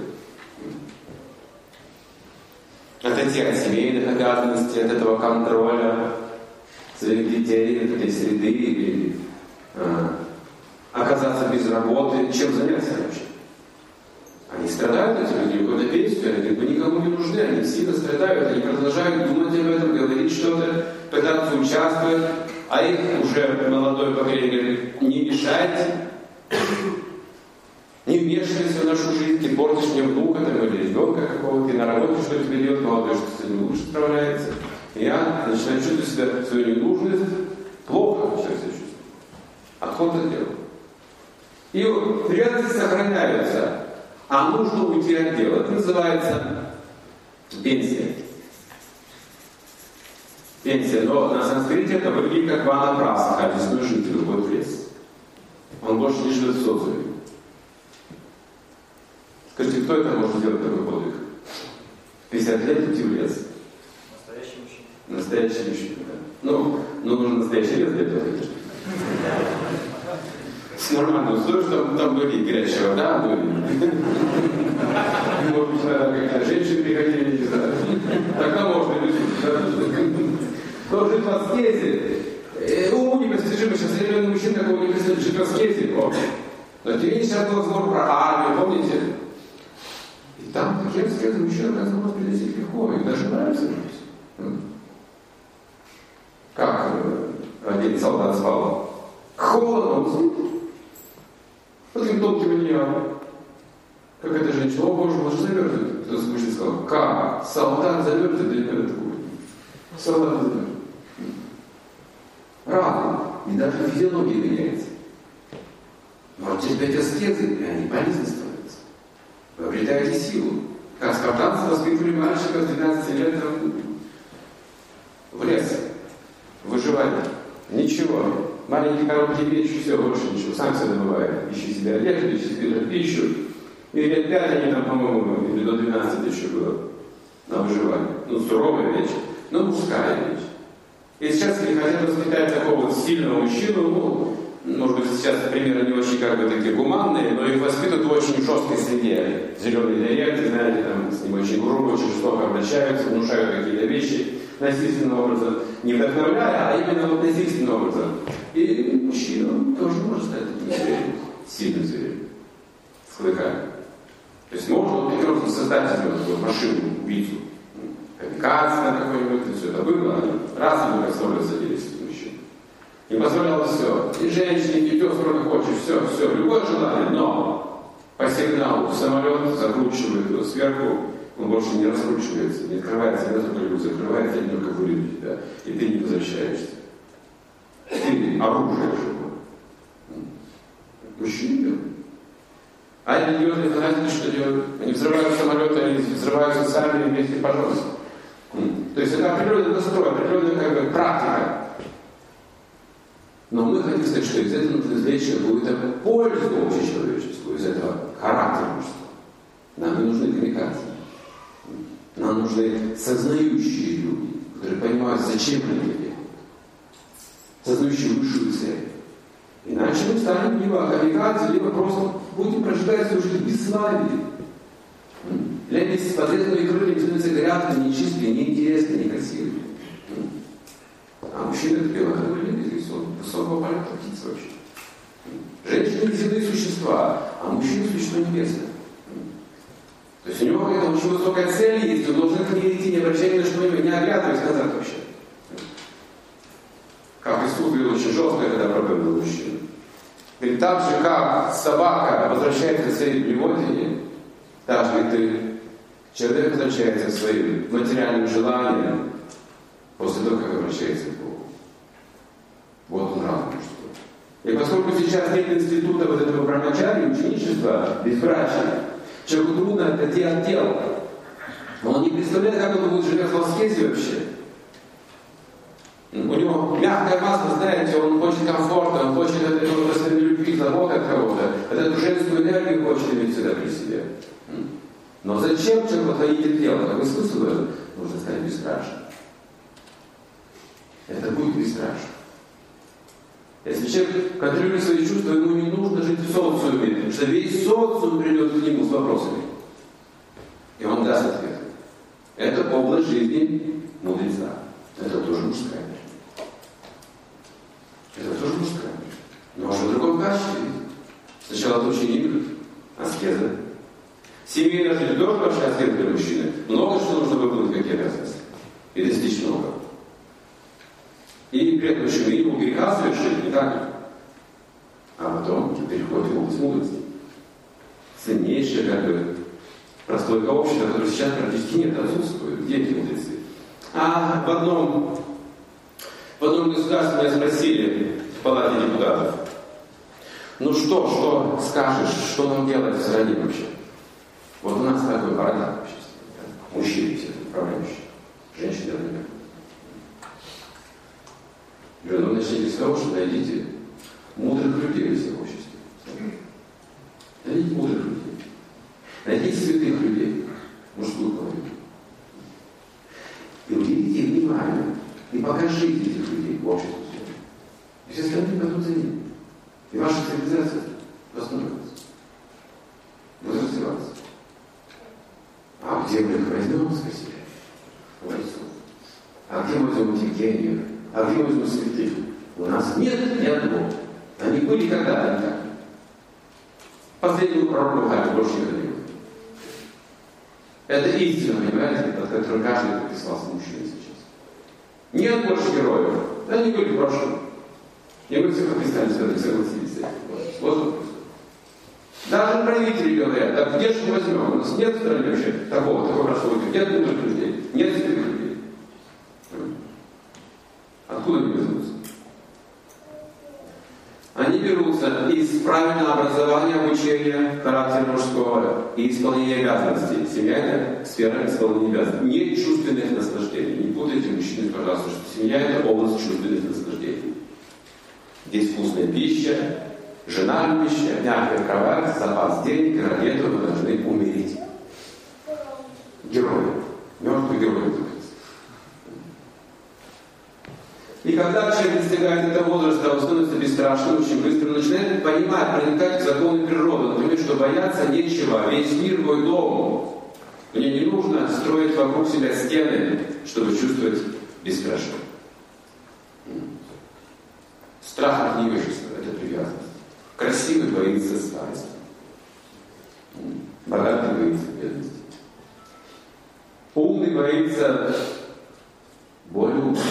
Отойти от семейных обязанностей, от этого контроля своих детей, от этой среды, или оказаться без работы. Чем заняться вообще? Они страдают, эти люди, уходят на пенсию, они как бы никому не нужны, они сильно страдают, они продолжают думать об этом, говорить что-то, пытаться участвовать, а их уже молодое поколение говорит, не мешайте, не вмешивайся в нашу жизнь, ты портишь мне внука там, или ребенка какого-то, и на работе что тебе делать, молодой, что с этим лучше справляется. И я начинаю чувствовать себя свою ненужность, плохо начинаю себя чувствовать. Отход от дела. И привязанности сохраняются. А нужно уйти от дела. Это называется пенсия. Пенсия. Но на санскрите это выглядит как ванапрастха, лесной житель уходит в лес. Он больше не живет в социуме. Скажите, кто это может сделать такой подвиг? 50 лет уйти в лес. Настоящий мужчина. Настоящий мужчина, да. Ну, нужен настоящий лес для этого, конечно. С нормальным условием, чтобы там были горячая вода, были. Может быть, какие-то женщины приходили, не знаю. Тогда можно люди. Кто жит в аскезе, уму непостижимо, сейчас современный мужчина такого не представляет, жить в аскезе. Но тем не менее, сейчас был разговор про армию, помните? И там такие аскезы мужчина, оказывается, может переносить легко, им даже нравится. Как один солдат спал? Холодно, он спит. Таким тонким одеялом. Как эта женщина, о боже, может замерзнет. Кто-то мужчина сказал, как? Солдат замерзнет, да не такой. Солдат замерзнет. Разум. И даже физиология меняется. Можете опять аскезы, и они полезны становятся. Вы обретаете силу. Как спартанцы воспитывали мальчиков 12 лет там, в лес. Выживание. Ничего. Маленький короткий меч, все, больше ничего. Сам все добывает. Ищи себе одежду, ищи себе пищу. И лет 5 они там, по-моему, или до 12 еще было на выживание. Ну, суровая вещь, но мужская вещь. И сейчас, если хотят воспитать такого вот сильного мужчину, ну, может быть, сейчас примеры не очень как бы такие гуманные, но их воспитывают в очень жесткой среде. Зеленые директы, знаете, там с ним очень грубо, очень жестоко обращаются, внушают какие-то вещи насильственным образом, не вдохновляя, а именно вот насильственным образом. И мужчина тоже может стать таким зверем, сильным зверем, с клыками. То есть можно, например, создать себе такую машину, убийцу, камикадзе какой-нибудь, все это было, раз ему позволил задействовать мужчину. И позволял все. И женщине, и идет сколько хочешь, все, любое желание, но по сигналу самолет закручивает его сверху, он больше не раскручивается, не открывается, не только люк закрывается, и только вылетит тебя, и ты не возвращаешься. Ты оружие живое. Мужчина идет. А религиозные фанатики что делают? Они взрывают самолеты, они взрываются сами вместе, пожалуйста. То есть это определенный настрой, определенная как бы практика. Но мы хотим сказать, что из этого нужно извлечь какую-то пользу общечеловеческую, из этого характера мужского. Нам не нужны камикадзе. Нам нужны сознающие люди, которые понимают, зачем они это делают. Сознающие высшую цель. Иначе мы станем либо камикадзе, либо просто будем прожигать свою жизнь в бесславии. Лебедь с подрезанными крыльями становятся грязными, нечистыми, неинтересными, некрасивыми. А мужчина это белый лебедь, он высокого полета птица вообще. Женщины земные существа, а мужчина существо небесное. То есть у него какая-то очень высокая цель есть, он должен к ней идти, не обращая ни на что-нибудь, не оглядываясь назад вообще. Как Иисус говорил очень жестко, когда проповедовал мужчину. Говорит, так же, как собака возвращается к своей блевотине, так же человек возвращается к своим материальным желаниям после того, как обращается к Богу. Вот он разум мужской. И поскольку сейчас нет института вот этого брамачарьи, ученичества, безбрачия, человеку трудно отойти от тела. Он не представляет, как он будет жить в аскезе вообще. У него мягкое масло, знаете, он хочет комфорта, он хочет этой родственной любви, заботы от кого-то, эту женскую энергию хочет иметь всегда при себе. Но зачем человеку отводить тело? Какой смысл в этом? Нужно стать бесстрашным. Это будет бесстрашно. Если человек контролирует свои чувства, ему не нужно жить в социуме, потому что весь социум придет к нему с вопросами. И он даст ответ. Это область жизни мудреца. Это тоже мужская. Это тоже мужская. Но уже в другом качестве. Сначала это ученик, аскеза. Семейная жизнь тоже большая аскеза для мужчины. Много что нужно выполнить, какие обязанности. И достичь много. И при этом еще минимум греха совершить, не так ли? А потом переходит в область мудрости. Ценнейшая, как бы, прослойка общества, которая сейчас практически нет, отсутствует. Где эти мудрецы? А в одном государстве меня спросили в палате депутатов, ну что скажешь, что нам делать в стране вообще? Вот у нас такой бардак общественный. Мужчины все управляющие, женщины например. Я говорю, ну начните с того, что найдите мудрых людей в всем обществе. Найдите мудрых людей. Найдите святых людей, мужскую половину. И уделите их внимание. И покажите этих людей в обществе. И все остальные пойдут за ними. И ваша цивилизация восстановится. Будет развиваться. А где мы их возьмем, спросили? А где мы возьмем этих гениев? А где мы возьмем святых? У нас нет ни одного. Они были когда-то, не так. Последнего пророка Мухаммеда больше не ходил. Это истина, понимаете, от которой каждый подписался мужчина сейчас. Нет больше героев. Да они были в прошлом. И мы все подписались, согласились с этим. Вот вопрос. Даже правители говорят, так где же мы возьмем? У нас нет в стране вообще такого прослойки. Нет мудрых людей, нет святых людей. Откуда они берутся? Они берутся из правил правильное образование, обучение характера мужского и исполнение обязанностей. Семья — это сфера исполнения обязанностей. Не чувственных наслаждений. Не путайте, мужчины, пожалуйста, что семья — это область чувственных наслаждений. Здесь вкусная пища, жена любящая, мягкая кровать, запас денег, и ради этого вы должны умереть. Герои. Мертвый герой. И когда человек достигает этого возраста, он становится бесстрашным, очень быстро начинает понимать, проникать в законы природы. Например, что бояться нечего, весь мир мой дом. Мне не нужно строить вокруг себя стены, чтобы чувствовать бесстрашие. Страх от невежества — это привязанность. Красивый боится старости. Богатый боится бедности. Умный боится боли ума.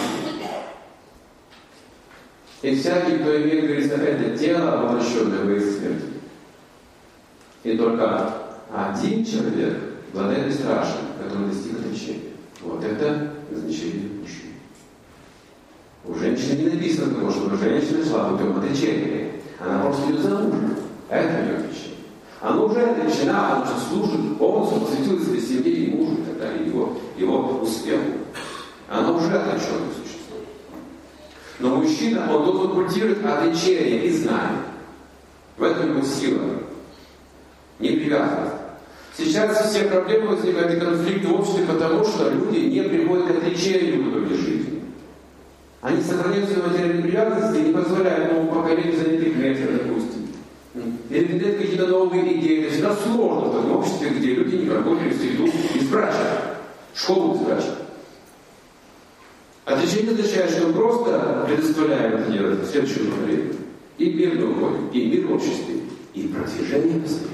И всякий, кто имеет, говорится, это тело, обращенное боится смерти. И только один человек обладает бесстрашием, который достиг отречения. Вот это назначение мужчины. У женщины не написано того, чтобы женщина шла путем отречения. Она просто идет за мужем. Это ее отречение. Она уже отречена, она уже служит полностью, посвятила себя семье и мужу, и так далее, его успеху. Она уже отреченная существо. Но мужчина, он должен культивировать отречение и знание. В этом его сила. Не привязанность. Сейчас все проблемы возникают и конфликты в обществе, потому что люди не приходят к отречению в итоге жизни. Они сохраняют свою материальную привязанность и не позволяют новому поколению занять их место, допустим. Или внедрять какие-то новые идеи. Это всегда сложно в таком обществе, где люди не проходят среду избрача, школу избрача. Отречение означает, что мы просто предоставляем это делать следующему поколению. И мир в духове, и мир в обществе, и продвижение постоянно.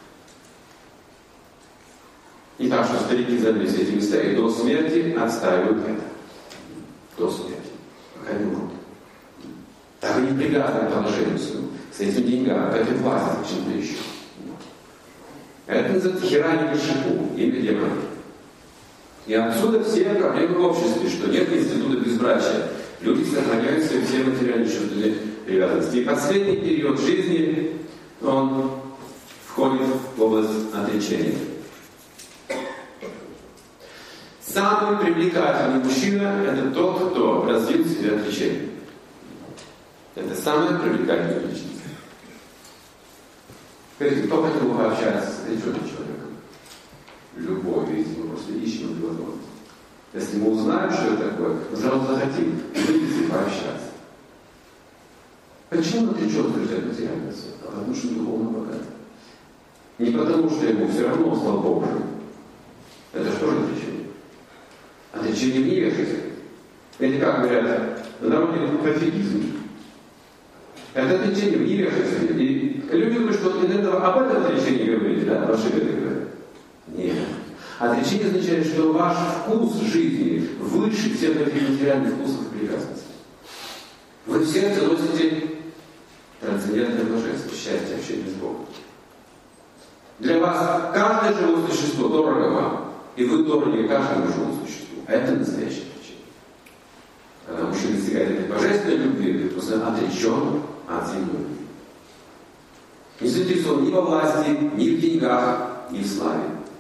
Не так, что старики заняли все эти места и до смерти отстаивают это. До смерти. Пока не умрут. Так они привязаны к положению своему, с этим деньгам, к этой власти, к чему-то еще. Это называется херани Кашипу, имя демона. И отсюда все проблемы в обществе, что нет института безбрачия. Люди сохраняют свои все материальные чувственные привязанности. И последний период жизни, он входит в область отречения. Самый привлекательный мужчина — это тот, кто развил в себе отречение. Это самая привлекательная личность. Скажите, кто хотел бы пообщаться с отреченным человеком? Любой, если мы просто ищем эту возможность. Если мы узнаем, что это такое, мы сразу захотим выйти пообщаться. Почему отречен утверждает материальное все? Потому что духовно богат. Не потому, что ему все равно, слава Богу. Это что же отречение? Отречение в невежестве. Или как говорят, на народе пофигизм. Это отречение в невежестве. И люди думают, что об этом отречении говорите, да, ваши говорят. Нет. Отречение означает, что ваш вкус жизни выше всех этих материальных вкусов и привязанностей. Вы в сердце носите трансцендентное блаженство, счастье, общение с Богом. Для вас каждое живое существо дорого вам, и вы дороги каждому живому существу. Это настоящее отречение. Когда мужчина достигает этой божественной любви, он отречен от земной любви. Не заинтересован ни во власти, ни в деньгах, ни в славе.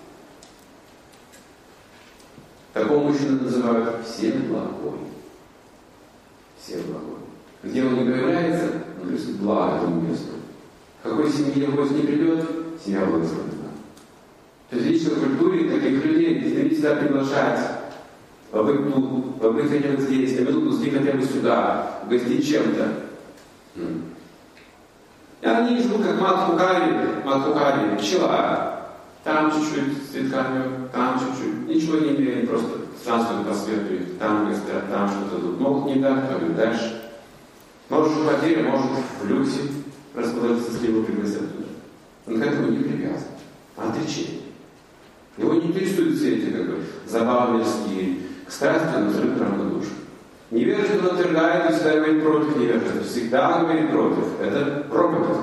Такого мужчину называют всеблагой. Всеблагой. Где он не появляется, он говорит, благо этому месту. В какой семье гость не придет, семья благословена. В физической культуре таких людей нельзя приглашать. Побыть тут, побыть хотя бы здесь, на минуту сходи хотя бы сюда, угостить чем-то. И они живут как матхукари, пчела. Там чуть-чуть с цветками, там чуть-чуть. Ничего не имеют, просто странствуют по свету, там гостят, там что-то тут. Могут не так, то дальше. Может в квартире, может в люксе расположиться, если его пригласят туда. Он к этому не привязан. Отречение. Его не интересуют все эти забавы мирские. К страсти он абсолютно равнодушен. Невежество отвергает и всегда говорит против невежества. Всегда говорит против. Это проповедь.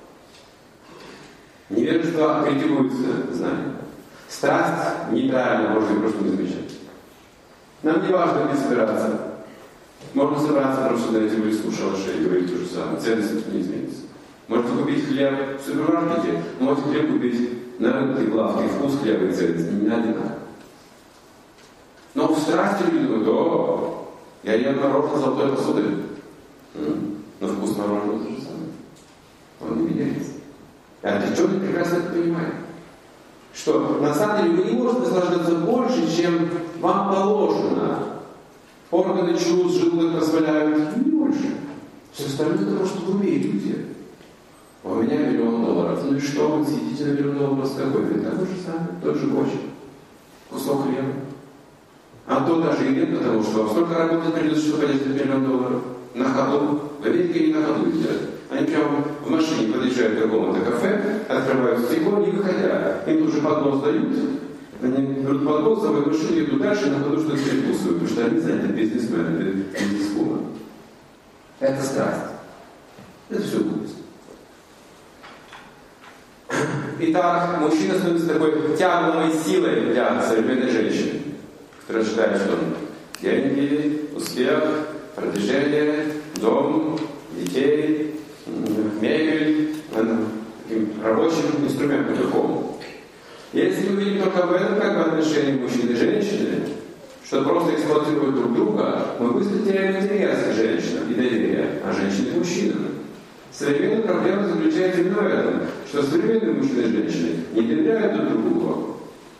Невежество критикуется знанием. Страсть нейтрально, можно просто не замечать. Нам не важно где собираться. Можно собраться просто на эти улицу в шалаше и говорить то же самое. Ценность не изменится. Можете купить хлеб в супермаркете, можете хлеб купить на рынке, в лавке, вкус хлеба и ценность не одинаковый. Но в страсти люди думают: о, я ем мороженое золотой посуды. Но вкус мороженого тот же самый. Он не меняется. А ученые прекрасно это понимают. Что на самом деле вы не можете наслаждаться больше, чем вам положено. Органы чувств, желудок позволяют не больше. Все остальное это может глупее люди. У меня $1 000 000. Ну и что, вы съедите на $1 000 000 с какой? Такой же самый, тот же борщ. Кусок хлеба. А то даже и нет, потому что сколько работать придется, чтобы понять $1 000 000? На ходу. В Америке не на ходу едят. Они прямо в машине подъезжают к какому-то кафе, открывают стекло, не выходя. Им тут же поднос дают. Они берут поднос, заводят машину, идут дальше, на ходу что-то перекусывают, потому что они заняты бизнесменами, бизнес-клубом. Это страсть. Это все глупость. Итак, мужчина становится такой тягомой силой для современной женщины, которая считает, что он деньги, успех, продвижение, дом, детей, мебель, таким рабочим инструментом духовным. Если мы видим только об этом, как в отношении мужчины и женщины, что просто эксплуатируют друг друга, мы быстро теряем интерес к женщинам и доверие, а женщины к мужчинам. Современная проблема заключается именно в этом, что современные мужчины и женщины не доверяют друг другу.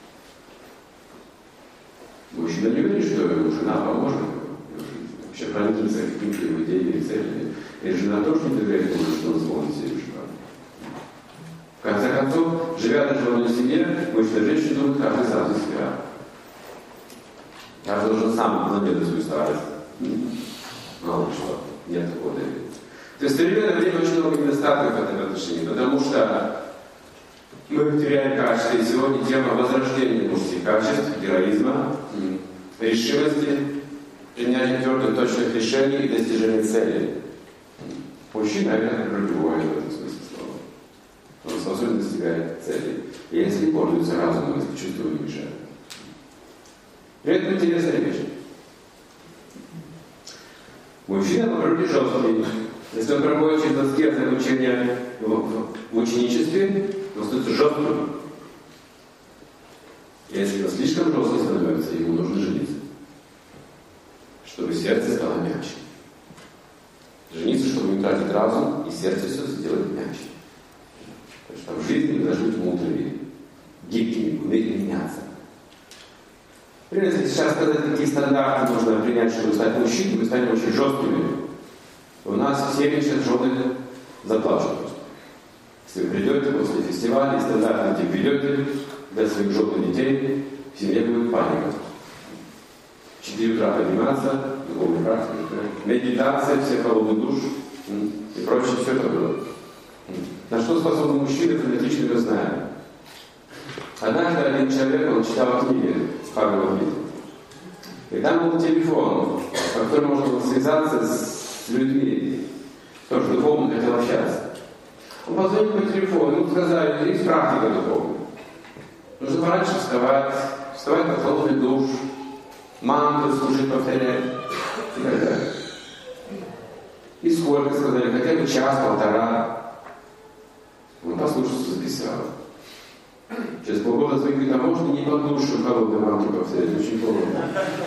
Мужчина не верит, что его жена поможет вообще проникнется какими-то его идеями и целями. И жена тоже не доверяет ему, что он сможет себе жить. В конце концов, живя на живой семье, мужчина и женщина думают каждый сам за себя. Каждый должен сам заметить свою старость. Мало ли что, нет такого доверия. То есть в современное время очень много недостатков в этом отношении, потому что мы теряем качество. И сегодня тема возрождения мужских качеств, героизма, решимости, принятия твердых, точных решений и достижения целей. Мужчина — это любой в этом смысле слова. Он способен достигать целей. И если пользуется разумом, если чувство не мешает. При этом интересная вещь. Мужчина по природе жесткий. Если он проходит через аскезы обучения в ученичестве, он становится жестким. Если он слишком жесткий становится, ему нужно жениться, чтобы сердце стало мягче. Жениться, чтобы не тратить разум, и сердце все сделать мягче. Потому что в жизни мы должны быть мудрыми, гибкими, уметь меняться. Например, если сейчас сказать, какие стандарты нужно принять, чтобы стать мужчиной, мы станем очень жесткими. У нас все сейчас жены заплачут. Если вы придете после фестиваля, и стандартно этих ведете для своих жен и детей, в семье будет паника. 4 утра подниматься, духовная практика, медитация, все холодный душ и прочее, все это было. На что способны мужчины, фанатично мы знаем. Однажды один человек, он читал книги Бхагавад-гиты. И там был телефон, по которому можно было связаться с людьми, тоже духовно хотел общаться. Он позвонил по телефону, ему сказали, есть практика духовная. Нужно пораньше вставать под холодный душ, мантру служить, повторять и так далее. И сколько сказали, хотя бы час-полтора. Он послушался, записал. Через полгода звонит, а можно не под душем холодную мантру повторять? Очень холодно.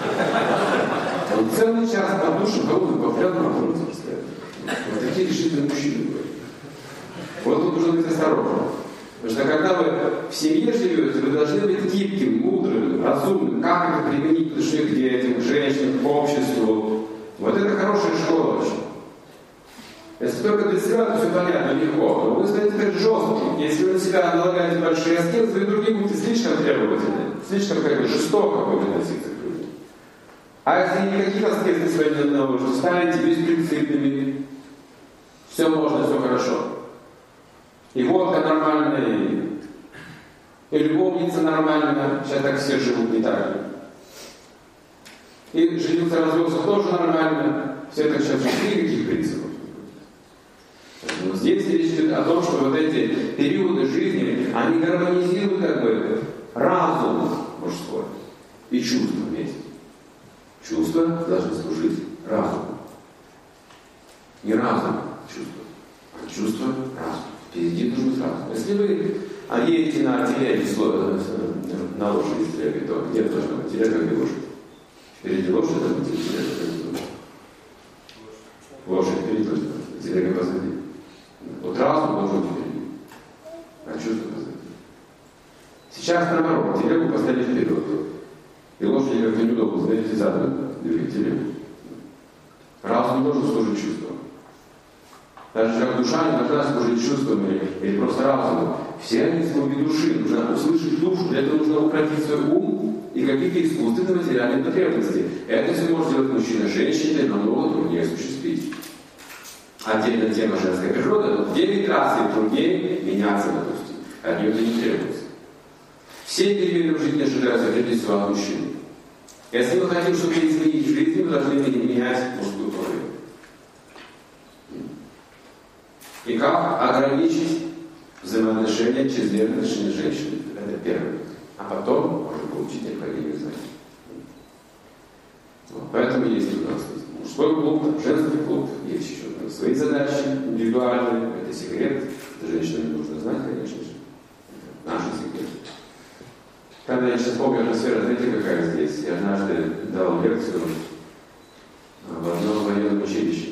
Он целый час под душем холодную повторял мантру. Вот такие решительные мужчины были. Вот тут нужно быть осторожным. Потому что когда вы в семье живете, вы должны быть гибким, мудрым, разумным. Как это применить к отношению к детям, к женщинам, к обществу. Вот это хорошая школа очень. Если только для себя, то все понятно, легко. Но вы станете как жестким. Если вы на себя налагаете большие аскезы, вы другие будете слишком требовательны, слишком жестоко будете относиться к людям. А если никаких аскез на себя не наложите, станете беспринципными, все можно, все хорошо. И водка нормальная, и любовница нормальная, сейчас так все живут, не так ли? И женился, развелся тоже нормально, все так сейчас живут, никаких принципов. Но здесь речь идет о том, что вот эти периоды жизни, они гармонизируют разум мужской и чувства вместе. Чувства должны служить разуму. Не разум чувства, а чувства разум. Впереди должен быть разум. Если вы едете на артиллерии, на лошади с телегой, то где должна быть телега, где лошадь? Впереди лошадь, а там телега. Лошадь впереди, телега позади. Вот разум должен быть впереди, а чувство позади. Сейчас наоборот, телегу поставили вперед. И лошади как-то неудобно, знаете, задом двигать телегу. Разум не должен служить чувством. Даже как душа не должна служить чувством или просто разумом. Все они слуги души. Нужно услышать душу, для этого нужно укротить свой ум и какие-то искусственные материальные потребности. Это все может делать мужчина, женщина, и намного труднее осуществить. Отдельная тема женской природы, но в 9 раз ей труднее меняться, допустим. От нее это не требуется. Все периоды в жизни ожидаются прежде всего от мужчины. Если мы хотим, чтобы изменить жизнь, мы должны менять мужскую половину. И как ограничить взаимоотношения, чрезмерные отношения с женщиной. Это первый. А потом можно получить необходимые знания. Вот. Поэтому есть у нас мужской клуб, женский клуб, есть еще свои задачи индивидуальные. Это секрет. Это женщинам не нужно знать, конечно же. Это наши секреты. Когда я сейчас помню атмосферу, знаете, какая здесь? Я однажды дал лекцию в одном военном училище.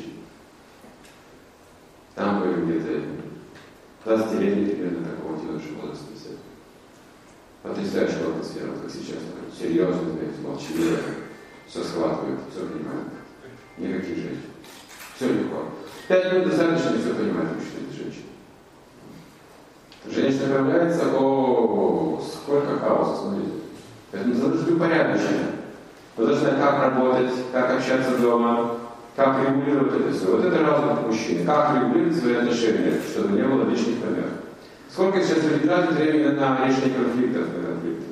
Там были где-то 20-летние примерно такого юноши возраста. Потрясающая атмосфера, как сейчас. Серьезно, молчаливая. Все схватывает, все понимает. Никаких женщин. Все легко. 5 минут достаточно, все понимает, мужчина и женщина. Женщина появляется, сколько хаоса, смотрите. Поэтому должны быть упорядочены. Вы должны как работать, как общаться дома, как регулировать это все. Вот это разум мужчины. Как регулировать свои отношения, чтобы не было лишних помех. Сколько сейчас люди тратят времени на решение конфликтов, на конфликты?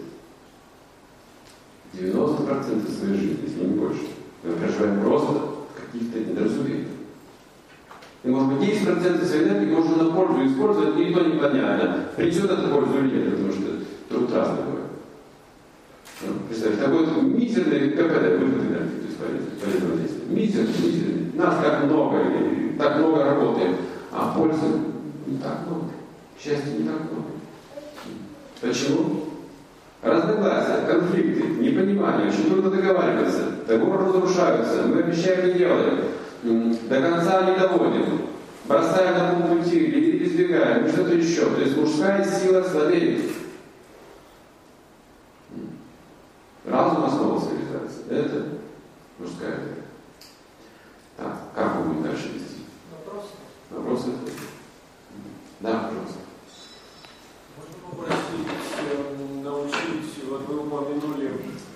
90% своей жизни, если не больше. Мы проживаем просто каких-то недоразумений. И может быть 10% своей энергии можно на пользу использовать, и то непонятно. Принесет это пользу или нет, потому что труд разный бывает. Представьте, такой мизерный КПД, выход энергии, то есть полезного действия. Мизерный. Нас так много, и так много работаем, а пользы не так много. Счастья не так много. Почему? Разногласия, конфликты, непонимание, очень трудно договариваться, договоры разрушаются, мы обещаем и делаем, до конца не доводим, бросаем на полпути или избегаем, что-то еще. То есть мужская сила слабеет. Разум — основа цивилизации. Это мужская сила. Так, как мы будем дальше вести? Вопросы? Да, пожалуйста. Можно попросить научить, вот вы упомянули,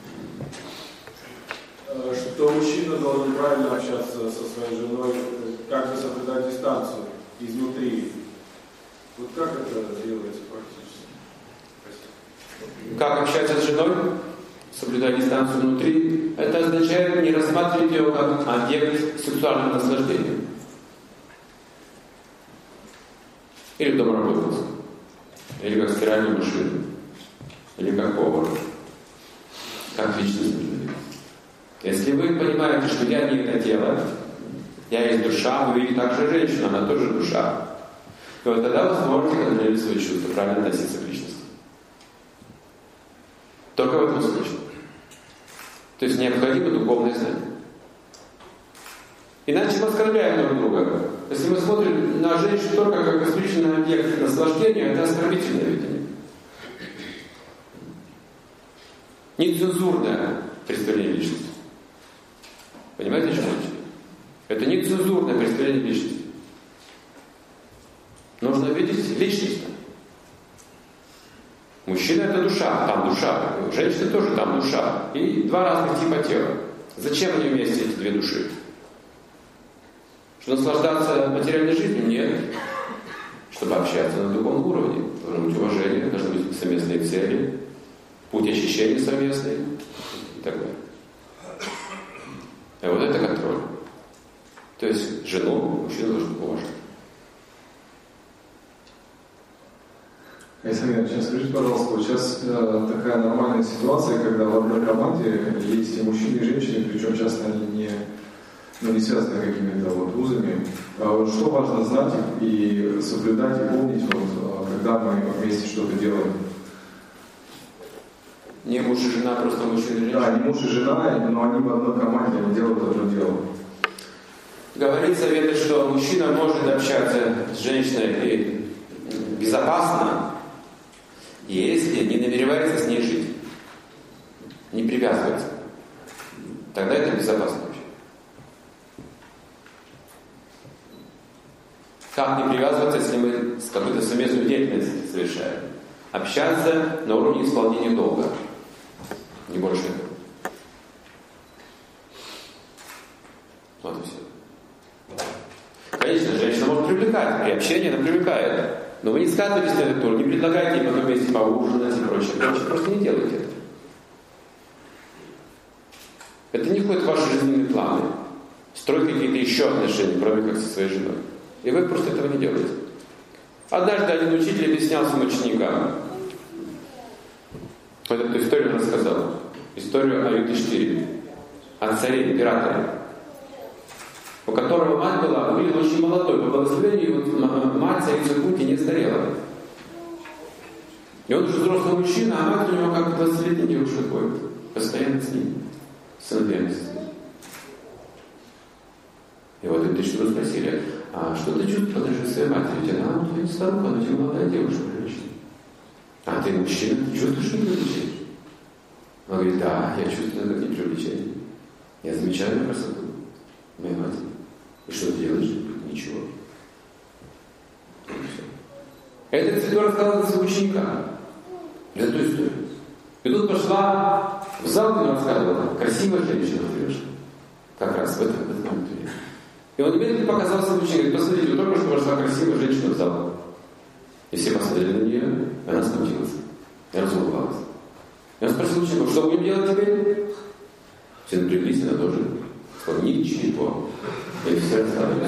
что мужчина должен правильно общаться со своей женой, как бы соблюдать дистанцию изнутри. Вот как это делается практически? Спасибо. Как общаться с женой, соблюдая дистанцию внутри, это означает не рассматривать ее как объект сексуального наслаждения. Или домработница, или как стиральную машину, или как повар, как личность. Если вы понимаете, что я не это тело, я есть душа, вы видите также женщина, она тоже душа, то тогда вы сможете контролировать свои чувства, правильно относиться к личности. Только в этом случае. То есть необходимо духовное знание. Иначе мы оскорбляем друг друга. Если мы смотрим на женщину только как исключительный объект наслаждения, это оскорбительное видение. Нецензурное представление личности. Понимаете, о чем речь? Это нецензурное представление личности. Нужно видеть личность. Мужчина — это душа, там душа. Женщина тоже там душа. И два разных типа тела. Зачем они вместе, эти две души? Чтобы наслаждаться материальной жизнью? Нет. Чтобы общаться на духовном уровне. Должно быть уважение, должны быть совместные цели, путь очищения совместный и так далее. А вот это контроль. То есть жену мужчина должен уважать. Александр, сейчас скажите, пожалуйста, вот сейчас такая нормальная ситуация, когда в одной команде есть и мужчины, и женщины, причем часто они но не связаны какими-то вот узами. Что важно знать и соблюдать, и помнить, вот, когда мы вместе что-то делаем? Не муж и жена, просто мужчина и женщина. Да, не муж и жена, но они в одной команде, они делают одно дело. Говорит советы, что мужчина может общаться с женщиной безопасно, если не намеревается с ней жить, не привязывается. Тогда это безопасно вообще. Как не привязываться, если мы с какой-то совместной деятельностью совершаем? Общаться на уровне исполнения долга. Не больше. Вот и все. Конечно, женщина может привлекать. При общении она привлекает. Но вы не скатывайтесь на этот тур, не предлагайте ей потом вместе поужинать и прочее. Просто не делайте это. Это не входит в ваши жизненные планы. Строить какие-то еще отношения, кроме как со своей женой. И вы просто этого не делаете. Однажды один учитель объяснял своим ученикам. Вот эту историю он рассказал. Историю о Юдхиштире. О царе, императоре. У которого мать была, выглядела очень молодой. По благословению вот, мать царица Кунти не старела. И он уже взрослый мужчина, а мать у него как 20-летняя девушка ходит. Постоянно с ним. Сыновьями. И вот Юдхиштиру спросили, а что ты чувствуешь по отношению к своей матери? Ведь она у тебя не старуха, она у тебя молодая девушка, женщина. А ты мужчина, ты чувствуешь привлечение? Он говорит, да, я чувствую это не привлечение. Я замечаю на красоту моей матери. И что ты делаешь? Ничего. И все. Этот цветок рассказывал своим ученикам. Эту историю. И тут пошла в зал, где он рассказывал, красивая женщина пришла. Как раз в этом момент. И он немедленно показал своим ученикам. Посмотрите, вот только что пошла красивая женщина в зал. И все посмотрели на нее, и она смутилась. И разулыбалась. И он спросил учеников, что будем делать теперь? Все напряглись, она тоже. Сказал, ничего. И все расслабились.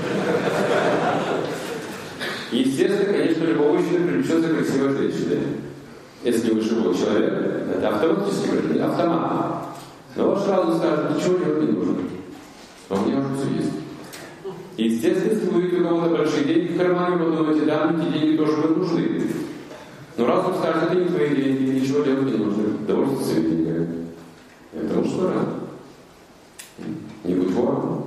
Естественно, конечно, любого мужчины привлечется красивой женщиной. Если вы живой человек, это автоматически говорит, автомат. Но вот сразу скажет, ничего делать не нужно. А у меня уже все есть. Естественно, если вы видите у кого-то большие деньги в кармане, вы думаете, да, эти деньги тоже вам нужны. Но разум скажет, это не твои деньги, ничего делать не нужно. Довольствуйся своими деньгами. Это мужской разум. Не будь вором.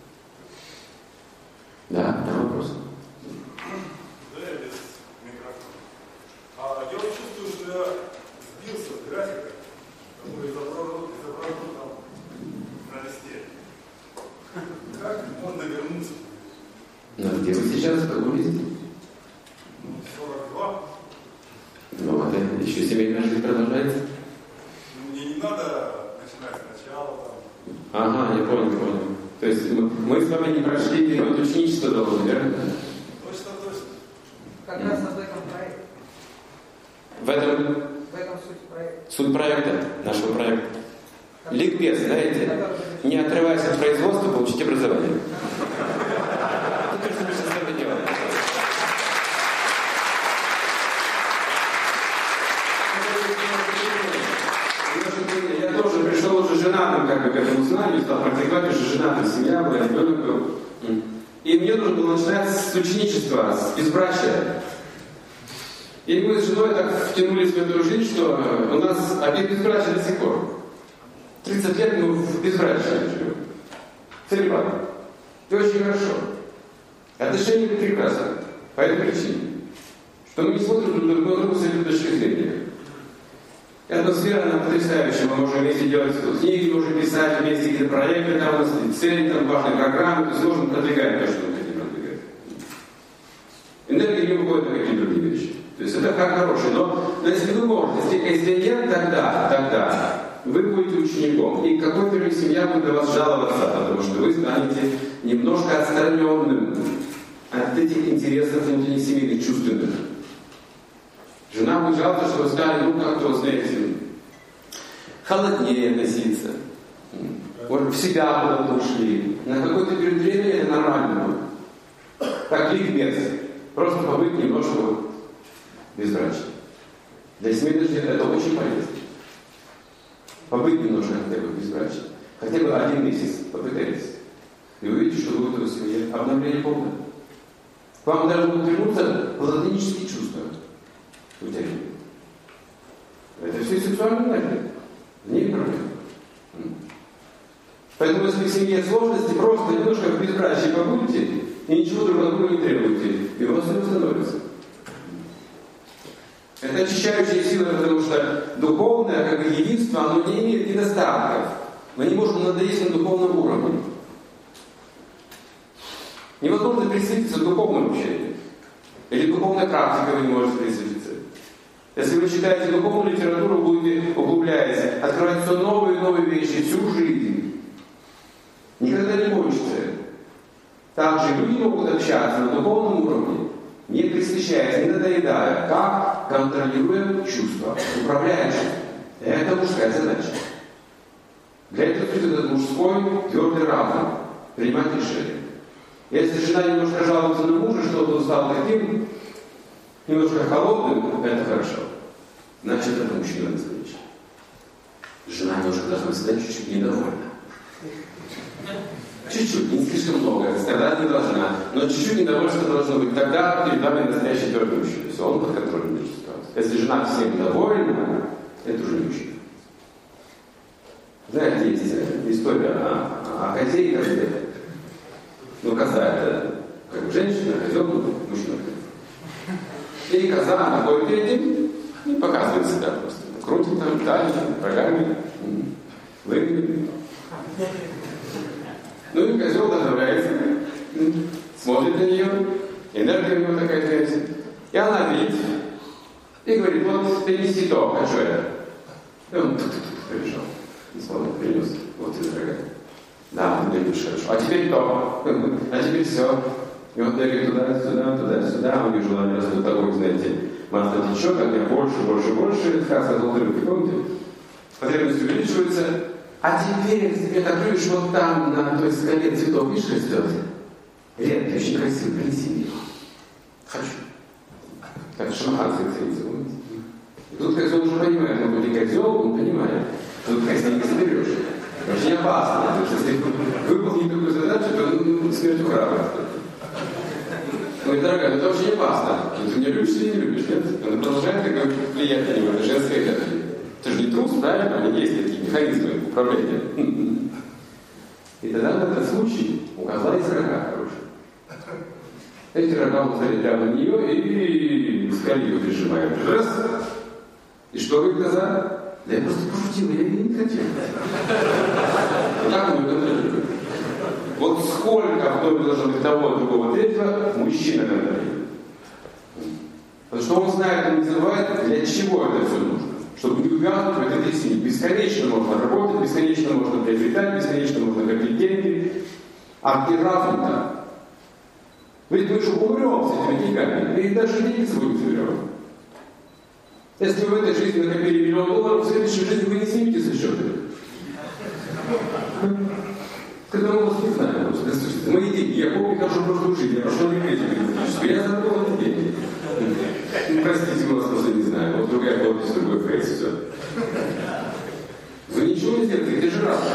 Да, там вопрос. Да, я без микрофона. Я вот чувствую, что я сбился с графика, который изображен там на листе. Как можно вернуться? Ну, где вы сейчас, в каком листе? 42. Ну, вот это еще семейная жизнь продолжается. Мне не надо начинать сначала там. Ага, я понял. То есть мы с вами не прошли период ученичества должны, верно? Точно. Как раз об этом проекте. В этом суть проекта. Суть проекта, нашего проекта. Ликбез, знаете? Не отрываясь от производства, получить образование. Это то, что мы сейчас с вами делаем. Я тоже пришел уже женатым как бы к этому знанию, стал практиковать уже женатым, семья была, ребенок был. И мне нужно было начинать с ученичества, с безбрачия. И мы с женой так втянулись в эту жизнь, что у нас обед безбрачия до сих пор. 30 лет мы в безбрачии живем. Целебат. Это очень хорошо. Отношения прекрасны. По этой причине. Что мы не смотрим друг на друга с этой точки зрения. Атмосфера, она потрясающая. Мы можем вместе делать книги, можем писать вместе какие-то проекты, там у нас цели, там важные программы. То есть можем продвигать то, что мы хотим продвигать. Энергия не уходит на какие-то другие вещи. То есть это как хорошее. Но если вы можете, если нет, тогда вы будете учеником. И какой-то ли семья будет на вас жаловаться, потому что вы станете немножко отстраненным от этих интересов внутренних семейных, чувственных. Жена будет жаловаться, что вы стали, как-то, знаете, холоднее относиться. Может, в себя куда-то ушли. На какой-то период времени это нормально. Как ликбез. Просто побыть немножко безбрачным. Для семейной жизни это очень полезно. Побыть немножко хотя бы безбрачным. Хотя бы 1 месяц попытайтесь. И вы увидите, что будет в семье обновление полное. К вам даже будут вернуться платонические чувства. Это все сексуальная энергия. Не проблема. Поэтому, если в семье сложности, просто немножко в безбрачии побудете, и ничего друг от друга не требуете, и у вас все становится. Это очищающая сила, потому что духовное, как и единство, оно не имеет недостатков. Мы не можем надоесть на духовном уровне. Невозможно присоединиться к духовному учению. Или духовной практикой вы не можете присоединиться. Если вы читаете духовную литературу, вы будете, углубляясь, открывать все новые и новые вещи всю жизнь. Никогда не кончится. Также люди могут общаться на духовном уровне, не пресыщаясь, не надоедая, как контролируя чувства, управляя чувствами. Это мужская задача. Для этого существует этот мужской твердый разум, принимать решения. Если жена немножко жалуется на мужа, что он стал таким, немножко холодным, это хорошо. Значит, это мужчина настоящий. Жена немножко должна быть чуть-чуть недовольна. Чуть-чуть, не слишком много, страдать не должна, но чуть-чуть недовольство должно быть. Тогда перед вами настоящий твердый мужчина. Все, он под контролем держит ситуацию. Если жена всем недовольна, это уже не мужчина. Знаете, есть история о козе и козе. Ну, коза это как бы женщина, а козел мужчина. И коза находит перед ним и показывает себя просто. Крутит там, талию, рогами, выглядит. Ну и козел добавляется, смотрит на нее, энергия у него такая связь. И она видит и говорит: вот принеси то, хочу это. И он пришел, и смотрит, принес, вот из рога. Да, ты любишь хорошо. А теперь то, а теперь все. И вот бегает туда-сюда, туда-сюда, у них желание растут такой, знаете, масло течет, а мне больше, сказка золотой рыбки, помните? Потребность увеличивается. А теперь, если ты так любишь, вот там, на той скале цветов, видишь, растет? Редкий, очень красивый, принеси мне его. Хочу. Как шамаханская царица, помните? И тут козел уже понимает, он будет козел, он понимает. Тут козел не соберешь. Очень опасно, потому что если выполнить такую задачу, то смерть храбрость. Ну, дорогая, это очень опасно. Ты меня любишь или не любишь, нет? Он продолжает как бы влиять на него, на женское энергия. Ты же не трус, правильно? Они есть такие механизмы управления. И тогда в этот случай у козла есть рога хорошие. Эти рога он ставит прямо на нее и скалью прижимает. Раз. И что говорит коза? Да я просто пошутила, я не хотел. Вот так он контролирует. Вот сколько в доме должно быть того, другого, третьего, мужчина контролирует. Потому что он знает, он не забывает, для чего это все нужно. Чтобы не увязнуть в этой трясине. Бесконечно можно работать, бесконечно можно приобретать, бесконечно можно копить деньги. А где разум-то? Ведь мы же умрем с этими деньгами, и даже деньги с собой не заберем. Если вы в этой жизни накопили $1 000 000, в следующей жизни вы не снимете со счета. Когда мы вас не знаем, слушайте, мои деньги, я помню нашу прошлую жизнь, я прошел репрессию политическую, я забыл эти деньги. Простите, мы вас просто не знаем, вот другая подпись, другой фейс, все. Вы ничего не сделаете, где же разум?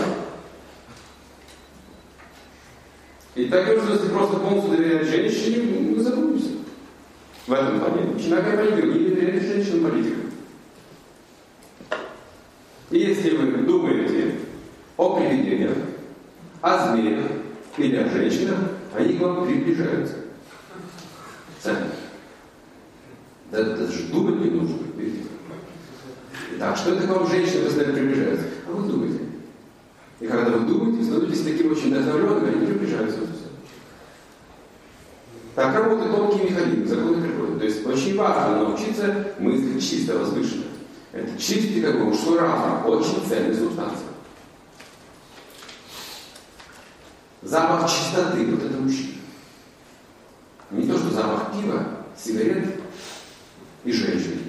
И так, если просто полностью доверять женщине, мы забудемся. В этом плане. Начиная политика, не доверяйте женщинам-политикам. И если вы думаете о привидениях, о змеях или о женщинах, они к вам приближаются. Сами. Даже думать не нужно. Так, что это к вам женщины постоянно приближаются? А вы думаете. И когда вы думаете, становитесь таким очень вдохновленным, они приближаются. Так работают тонкие механизмы, законы природы. То есть очень важно научиться мыслить чисто, возвышенно. Это чистый как бы мужской разум, очень ценная субстанция. Запах чистоты, вот это мужчина. Не то, что запах пива, сигарет и женщин.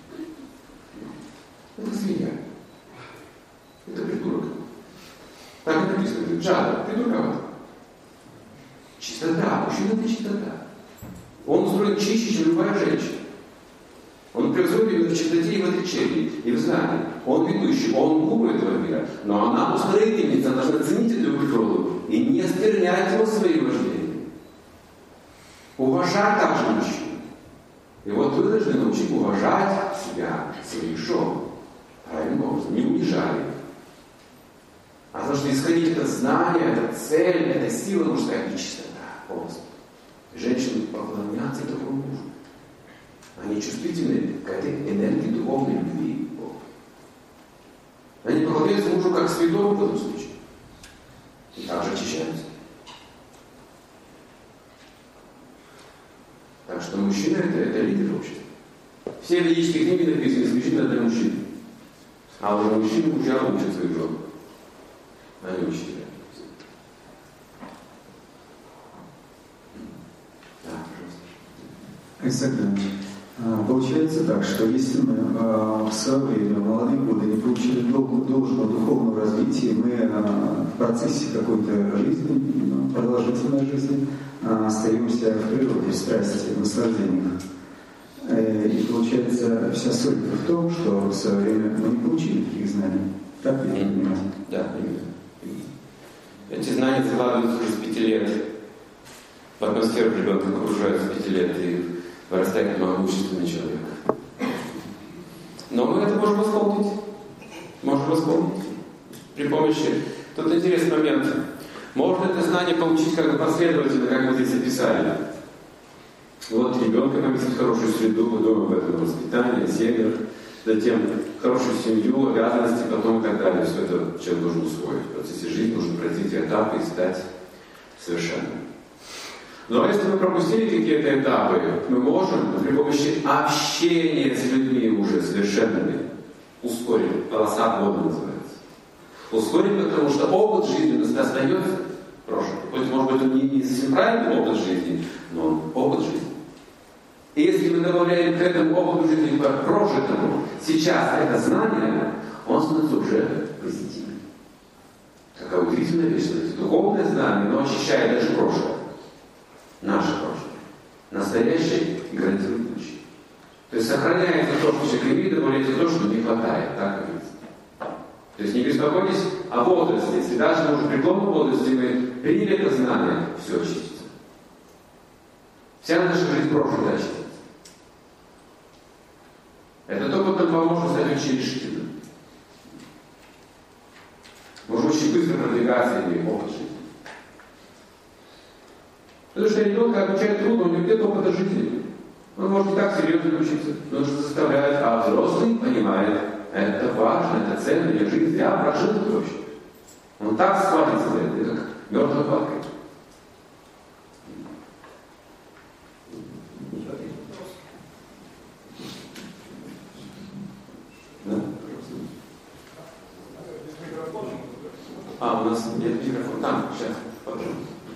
Это свинья. Это придурок. Так и написано. Джада, придурковато. Чистота. Мужчина — это чистота. Он устроен чище, чем любая женщина. Он превосходит именно в чистоте и в отречении, и в знании. Он ведущий, он гуру этого мира. Но она устроительница, должна ценить эту природу и не осквернять его своим вождением. Уважать также мужчину. И вот вы должны научить уважать себя, своих жен. Правильным образом, не унижали их. А потому что исходить от знания, это цель, это сила мужская и чистота полностью. Женщины поклоняться этому мужу. Они чувствительны к этой энергии духовной любви к Богу. Они поклоняются мужу как святому в этом случае. И также очищаются. Так что мужчина это лидер общества. Все ведические книги написаны исключительно для мужчин. А уже мужчины мужьям учат своих жен. Они учителя. Да, пожалуйста. Получается так, что если мы в свое время, в молодые годы, не получили должного духовного развития, мы в процессе какой-то жизни, продолжительной жизни, остаемся в природе, в страсти, в наслаждениях. И получается, вся соль в том, что в свое время мы не получили таких знаний. Так я понимаю? Да, именно. Эти знания закладываются уже с 5 лет. В атмосферу ребенка окружают с 5 лет и вырастает могущественный человек. Но мы это можем восполнить. Можем восполнить. При помощи... Тут интересный момент. Можно это знание получить как бы последовательно, как мы здесь описали. Вот ребенка поместить в хорошую среду, дома в этом воспитании, семьях, затем хорошую семью, обязанности, потом и так далее. Все это человек должен усвоить. В процессе жизни нужно пройти эти этапы и стать совершенным. Но если мы пропустили какие-то этапы, мы можем при помощи общения с людьми уже совершенными ускорить. Полоса года называется. Ускорить, потому что опыт жизни у нас остается прошлым. Хоть, может быть, он не совсем правильный опыт жизни, но он опыт жизни. И если мы добавляем к этому опыту жизни прожитому, сейчас это знание, он становится уже позитивным. Какая удивительная вещь, духовное знание, но очищает даже прошлое. Наше прошлое. Настоящее и гарантирует будущее. То есть сохраняется то, что человек имеет, добавляется то, что не хватает. Так говорится. То есть не беспокойтесь о возрасте. Если даже мы уже в преклонном возрасте мы приняли это знание, все очистится. Вся наша жизнь прошлая очистится. Этот опыт нам поможет стать очень решительным. Можно очень быстро продвигаться и опыт жизни. Потому что ребенка обучать трудно, у него нет опыта жизни. Он может не так серьезно учиться, нужно заставлять, а взрослый понимает, это важно, это ценно, я жизнь зря прожил это вообще. Он так схватится за это, как мертвой палкой. Да, у нас нет микрофона. Там, сейчас, потом.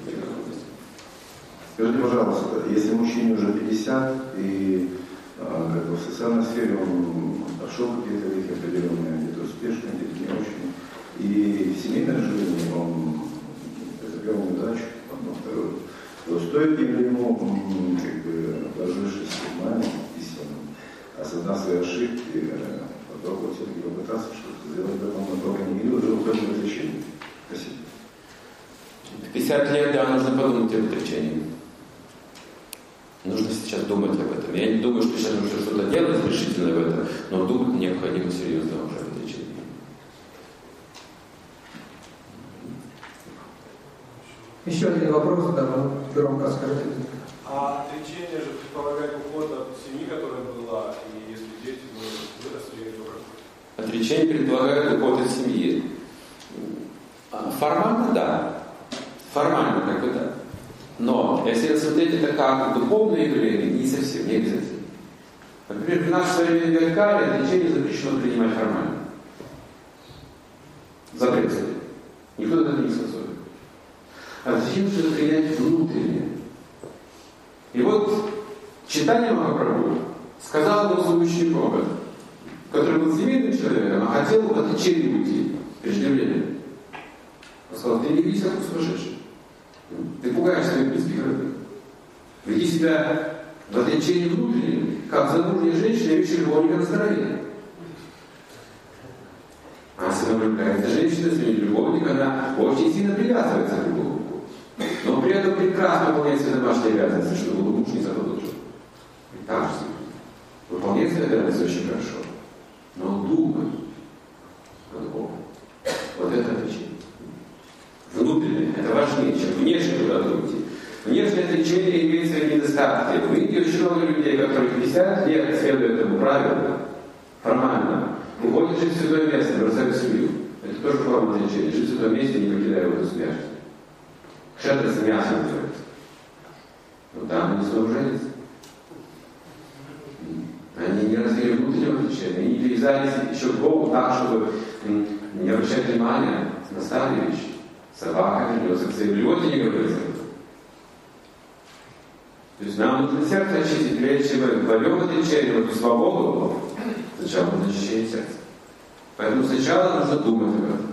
Скажите, пожалуйста, если мужчине уже 50 и как бы в социальной сфере он прошел какие-то вехи определенные, где-то успешные, где-то не очень, и в семейной жизни он потерпел неудачу, потом вторую, то стоит ли ему, как бы, вложившись в маму истину, осознав свои ошибки, попробовать все-таки попытаться что-то сделать, потом он только не видел, уже уходит в отречение. Спасибо. В 50 лет, да, нужно подумать об отречении. Нужно сейчас думать об этом. Я не думаю, что сейчас нужно что-то делать решительно в этом, но думать необходимо серьезно уже об отречении. Еще один вопрос, да, громко скажите. А отречение же предполагает уход от семьи, которая была, и если дети выросли, то как? Отречение предполагает уход от семьи. Формально, да. Формально, как бы да. Но если рассмотреть это как духовное явление, не совсем, не обязательно. Например, в наше современное Галькаре отречение запрещено принимать формально. Запрет. Никто это не способен. А зачем что-то принять внутреннее? И вот читание Махапрабху сказал одному своему ученику об этом, который был семейным человеком, а хотел в отречение уйти преждевременно. Он сказал, ты не видишь, как сумасшедший. Ты пугаешь своих близких родных. Веди себя в отречении внутреннем, как замужняя женщина, имеющая любовника настроения. А если образом влюбляется женщина, сменит любовник, она очень сильно привязывается к любовнику. Но при этом прекрасно выполняет свои домашние обязанности, чтобы муж не заподозрил. Так же выполняет свои обязанности очень хорошо. Но он думает о другом. Вот это отличие. Внутреннее, это важнее, чем внешне куда-то уйти. Внешнее отличие имеет свои недостатки. В Индии очень много людей, которые 50 лет следуют этому правилу, формально, уходят жить в святое место, бросают семью. Это тоже форма отличия. Жить в святом месте, не покидая его смерть. Кшетра саньяса называется. Но там они снова женятся. Они не развили внутреннего отличия, они не привязались еще к Богу так, чтобы не обращать внимания на старые вещи. Собака вернется к своей блюде, не говорится. То есть нам нужно сердце очистить, прежде чем мы войдем в отличие, в эту свободу, сначала нужно очищение сердца. Поэтому сначала нужно думать об этом.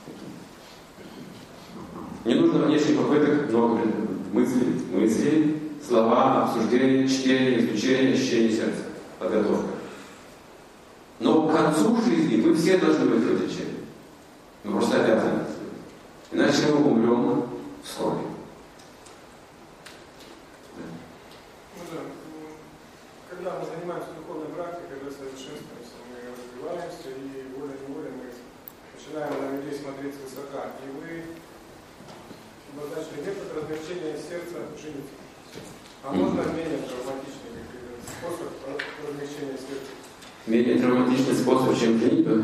Не нужно внешних попыток много мыслей, слова, обсуждения, чтения, изучения, ощущения сердца, подготовка. Но к концу жизни мы все должны быть в отличии. Мы просто обязаны. Иначе мы умрем вскоре. Когда мы занимаемся духовной практикой, когда совершенствуемся, мы развиваемся, и волей-неволей мы начинаем на людей смотреть свысока. И вы обозначили метод размягчения сердца жениться. А можно менее травматичный способ размягчения сердца? Менее травматичный способ, чем женитьба?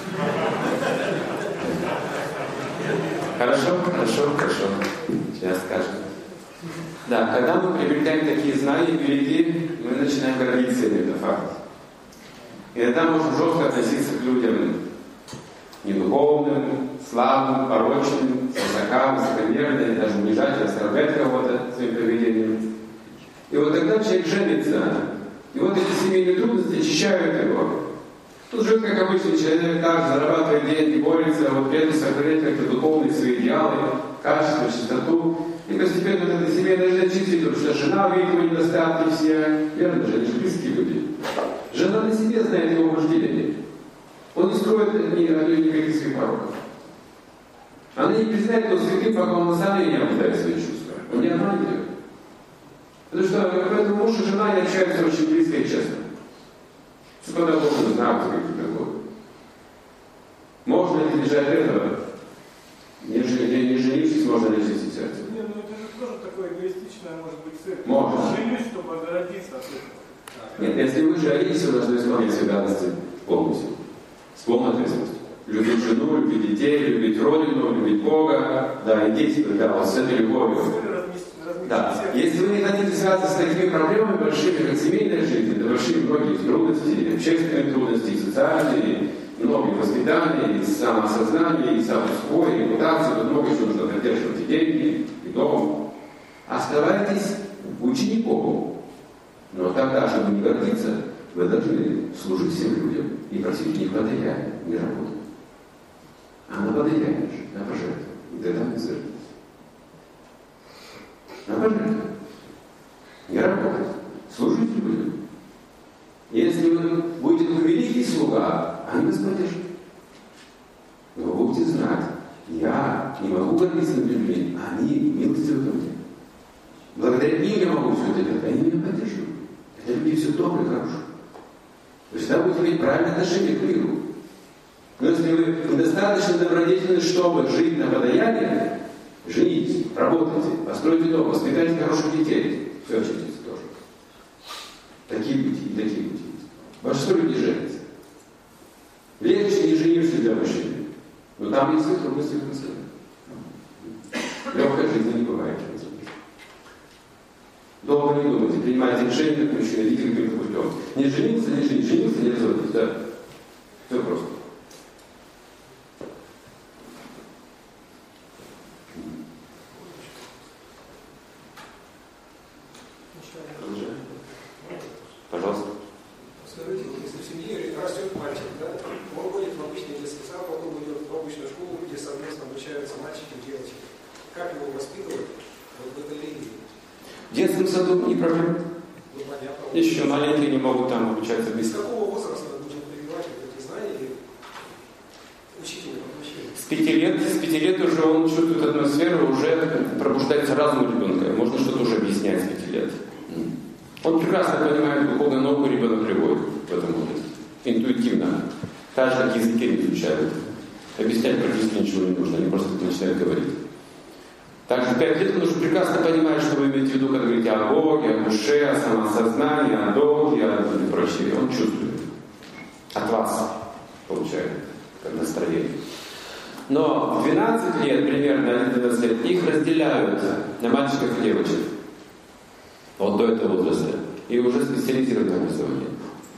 Хорошо. Сейчас скажем. Да, когда мы приобретаем такие знания велики, мы начинаем гордиться этим, это факт. И тогда можем жестко относиться к людям недуховным, слабым, порочным, высокомерным, даже унижать, оскорблять кого-то своим поведением. И вот тогда человек женится, и вот эти семейные трудности очищают его. Тут живет, как обычный человек, так, зарабатывает деньги, борется, вот при этом сохраняет как-то духовные свои идеалы, качество, чистоту. И постепенно вот эта семейная жизнь очистит, потому что жена видит его недостатки все. Верно же, они же близкие люди. Жена на себе знает его вожделение. Он не строит никаких своих пороков. Она не признает его святым, пока он на самом деле не обладает свои чувства. Он не обманет ее. Потому что поэтому муж и жена не общаются очень близко и честно. Что когда Бог не знает, как это такое. Можно ли избежать этого? Не женившись, можно ли очистить сердце? Нет, ну это же тоже такое эгоистичное, может быть, цель. Можно. Женюсь, чтобы отгородиться от этого. Нет, если вы женитесь, вы должны исполнять свои обязанности полностью. С полной ответственностью. Любить жену, любить детей, любить Родину, любить Бога. Да, и действовать, да, вот с этой любовью. Да. Если вы не хотите связаться с такими проблемами большими, как семейная жизнь, это большие многие трудности, общественные трудности, и социальные, много воспитания, и самоосознания, и самоусвоя, и репутации, тут много чего нужно поддерживать, и деньги, и дом. Оставайтесь учеником. Но тогда, чтобы не гордиться, вы должны служить всем людям и просить у них подаяния, не работать. А на подаяние же, на пожертвование. И тогда вы зажитесь. На пожертвование. Не работать. Служить людям. Если вы будете как великий слуга, они вас поддержат. Но вы будете знать, я не могу гордиться над людьми, а они милостивы ко мне. Благодаря им я могу все это делать, они меня поддерживают. Это люди все добрые, хорошие. То есть, будете иметь правильное отношение к миру. Но если вы недостаточно добродетельны, чтобы жить на подаяние, женитесь, работайте, постройте дом, воспитайте хороших детей. Все очистится тоже. Такие пути и такие пути. Большинство людей женятся. Легче не женившись для мужчины. Но там есть свои трудности в мысли. Легкой жизни не бывает. Долго не думайте, принимайте решение, как мужчина, идите каким-то путем. Не жениться, не жениться, женился, не разводиться. Да. Все просто. Пожалуйста. Скажите, если в семье растет мальчик, да, он ходит в обычный детский сад, потом идет в обычную школу, где совместно обучаются мальчики и девочки. Как его воспитывать вот в этой линии? В детском саду не проблема. Ну, понятно. Еще маленькие не могут там обучаться без. С какого возраста нужно прививать вот эти знания и учить его? 5 лет уже он чувствует атмосферу, уже пробуждается разум ребенка. Можно что-то уже объяснять с 5 лет. Он прекрасно понимает духовную науку, ребенок приводит в этом возрасте. Интуитивно. Так же, как языки не изучают. Объяснять практически ничего не нужно, они просто начинают говорить. Также в 5 лет он уже прекрасно понимает, что вы имеете в виду, когда говорите о Боге, о душе, о самосознании, о долге, и прочее. Он чувствует. От вас получает, как настроение. Но в 12 лет, примерно 12 лет, их разделяют на мальчиков и девочек. Вот до этого возраста. И уже специализированное образование.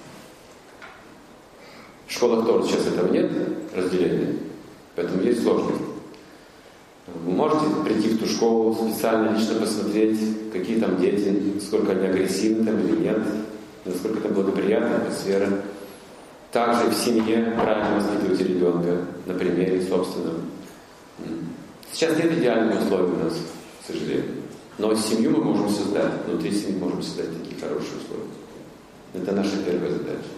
В школах тоже сейчас этого нет, разделения. Поэтому есть сложность. Вы можете прийти в ту школу, специально лично посмотреть, какие там дети, сколько они агрессивны там или нет, насколько там благоприятная атмосфера. Также в семье правильно воспитывать ребенка на примере собственном. Сейчас нет идеальных условий у нас, к сожалению. Но семью мы можем создать, внутри семьи можем создать такие хорошие условия. Это наша первая задача.